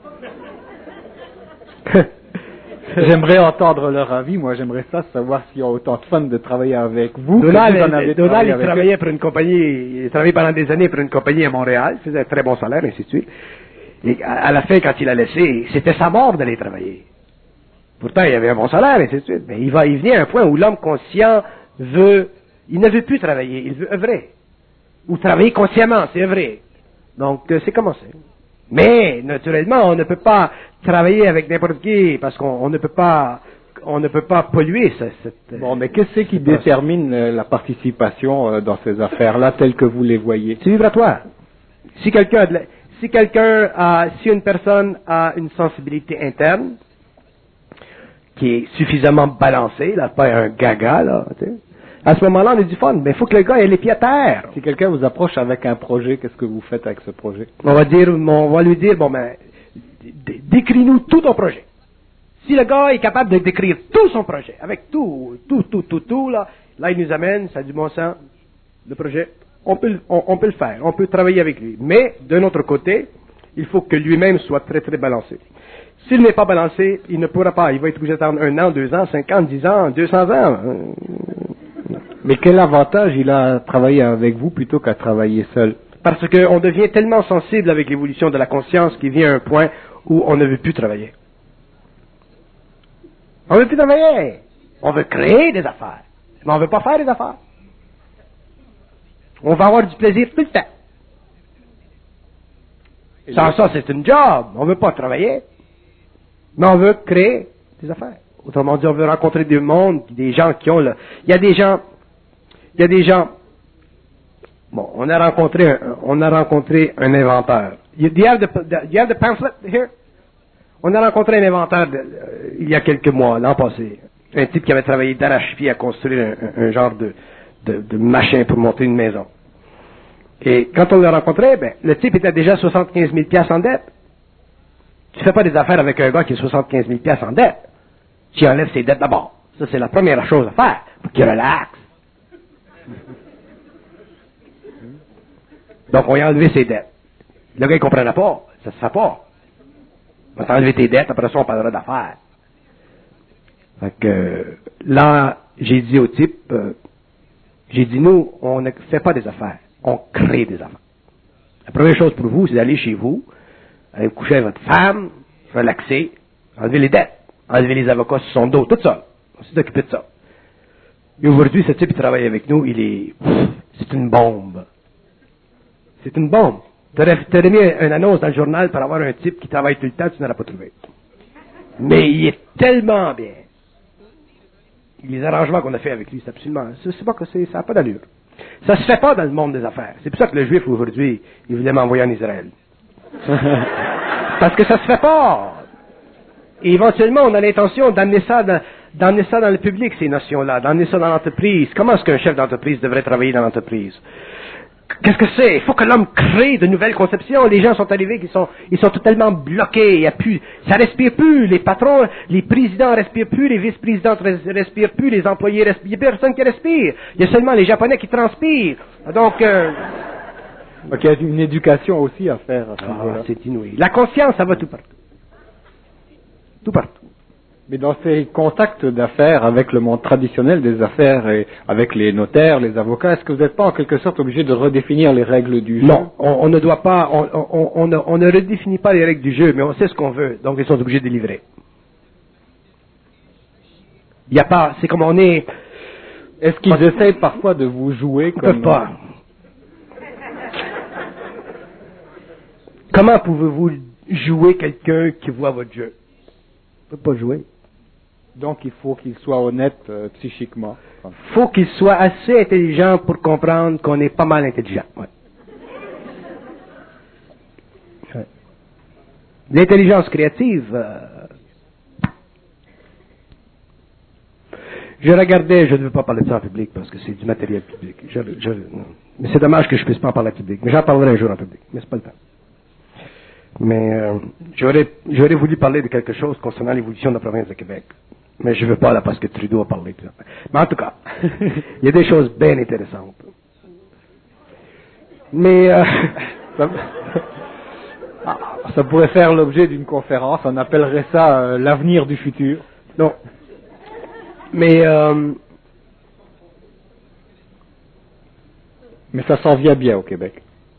J'aimerais entendre leur avis. Moi, j'aimerais savoir s'ils ont autant de fun de travailler avec vous. Donald, il travaillait pour une compagnie, il travaillait pendant des années pour une compagnie à Montréal, il faisait un très bon salaire, ainsi de suite. Et à la fin, quand il a laissé, c'était sa mort d'aller travailler. Pourtant, il avait un bon salaire, ainsi de suite. Mais il vient à un point où l'homme conscient il ne veut plus travailler, il veut œuvrer. Ou travailler consciemment, c'est œuvrer. Donc, c'est commencé. Mais, naturellement, on ne peut pas travailler avec n'importe qui, parce qu'on ne peut pas polluer cette... Bon, mais qu'est-ce qui détermine la participation dans ces affaires-là, telles que vous les voyez? C'est vibratoire. Si une personne a une sensibilité interne, qui est suffisamment balancée, là, pas un gaga, là, tu sais, à ce moment-là, on a du fun. Mais il faut que le gars ait les pieds à terre. Si quelqu'un vous approche avec un projet, qu'est-ce que vous faites avec ce projet? On va lui dire, décris-nous tout ton projet. Si le gars est capable de décrire tout son projet, avec tout, là, il nous amène, ça a du bon sens, le projet, on peut le faire, on peut travailler avec lui. Mais, d'un autre côté, il faut que lui-même soit très, très balancé. S'il n'est pas balancé, il ne pourra pas. Il va être obligé d'attendre 1 an, 2 ans, 5 ans, 10 ans, 200 ans. Mais quel avantage il a à travailler avec vous plutôt qu'à travailler seul? Parce qu'on devient tellement sensible avec l'évolution de la conscience qu'il vient à un point où on ne veut plus travailler. On ne veut plus travailler. On veut créer des affaires. Mais on ne veut pas faire des affaires. On va avoir du plaisir tout le temps. Sans ça, c'est une job. On ne veut pas travailler. Mais on veut créer des affaires. Autrement dit, on veut rencontrer du monde, des gens qui ont il y a des gens, bon, on a rencontré un inventeur. Do you have the pamphlet here? On a rencontré un inventeur il y a quelques mois, l'an passé. Un type qui avait travaillé d'arrache-pied à construire un genre de machin pour monter une maison. Et quand on l'a rencontré, le type était déjà 75 000 $ en dette. Tu fais pas des affaires avec un gars qui est 75 000 $ en dette. Tu enlèves ses dettes d'abord. Ça, c'est la première chose à faire, pour qu'il relaxe. Donc, on a enlevé ses dettes. Le gars, il comprenait pas. Ça se fait pas. On va t'enlever tes dettes, après ça, on parlera d'affaires. Fait que, là, j'ai dit au type, J'ai dit, nous, on ne fait pas des affaires, on crée des affaires. La première chose pour vous, c'est d'aller chez vous, aller vous coucher avec votre femme, relaxer, enlever les dettes, enlever les avocats sur son dos, tout ça. On s'est occupé de ça. Et aujourd'hui, ce type qui travaille avec nous, c'est une bombe. C'est une bombe. T'aurais mis une annonce dans le journal pour avoir un type qui travaille tout le temps, tu n'aurais pas trouvé. Mais il est tellement bien. Les arrangements qu'on a fait avec lui, c'est absolument, c'est pas que ça n'a pas d'allure. Ça se fait pas dans le monde des affaires. C'est pour ça que le juif aujourd'hui, il voulait m'envoyer en Israël. Parce que ça se fait pas. Et éventuellement, on a l'intention d'amener ça dans le public, ces notions-là, d'amener ça dans l'entreprise. Comment est-ce qu'un chef d'entreprise devrait travailler dans l'entreprise? Qu'est-ce que c'est? Il faut que l'homme crée de nouvelles conceptions. Les gens sont arrivés, ils sont totalement bloqués. Ça respire plus. Les patrons, les présidents respirent plus, les vice-présidents respirent plus, les employés respirent. Il n'y a personne qui respire. Il y a seulement les Japonais qui transpirent. Donc, il y a une éducation aussi à faire. C'est inouï. La conscience, ça va tout partout. Tout partout. Mais dans ces contacts d'affaires avec le monde traditionnel des affaires et avec les notaires, les avocats, est-ce que vous n'êtes pas en quelque sorte obligé de redéfinir les règles du jeu? Non, on ne doit pas, on ne redéfinit pas les règles du jeu, mais on sait ce qu'on veut, donc ils sont obligés de livrer. Il n'y a pas, c'est comme on est... Est-ce qu'ils essayent parfois de vous jouer comme... Ils ne peuvent pas. Comment pouvez-vous jouer quelqu'un qui voit votre jeu? Vous ne pouvez pas jouer. Donc il faut qu'il soit honnête psychiquement. Il faut qu'il soit assez intelligent pour comprendre qu'on est pas mal intelligent. Ouais. Ouais. L'intelligence créative. Je regardais, je ne veux pas parler de ça en public parce que c'est du matériel public. Mais c'est dommage que je ne puisse pas en parler en public. Mais j'en parlerai un jour en public. Mais c'est pas le temps. Mais j'aurais voulu parler de quelque chose concernant l'évolution de la province de Québec. Mais je ne veux pas là parce que Trudeau a parlé de ça. Mais en tout cas, il y a des choses bien intéressantes. Mais ça pourrait faire l'objet d'une conférence. On appellerait ça l'avenir du futur. Non. Mais ça s'en vient bien au Québec.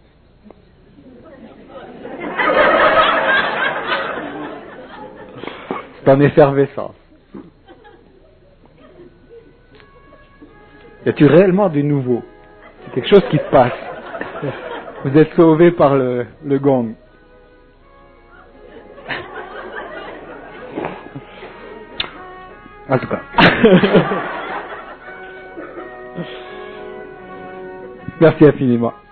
C'est en effervescence. Y a-t-il réellement du nouveau? C'est quelque chose qui se passe. Vous êtes sauvé par le gong. En tout cas. Merci infiniment.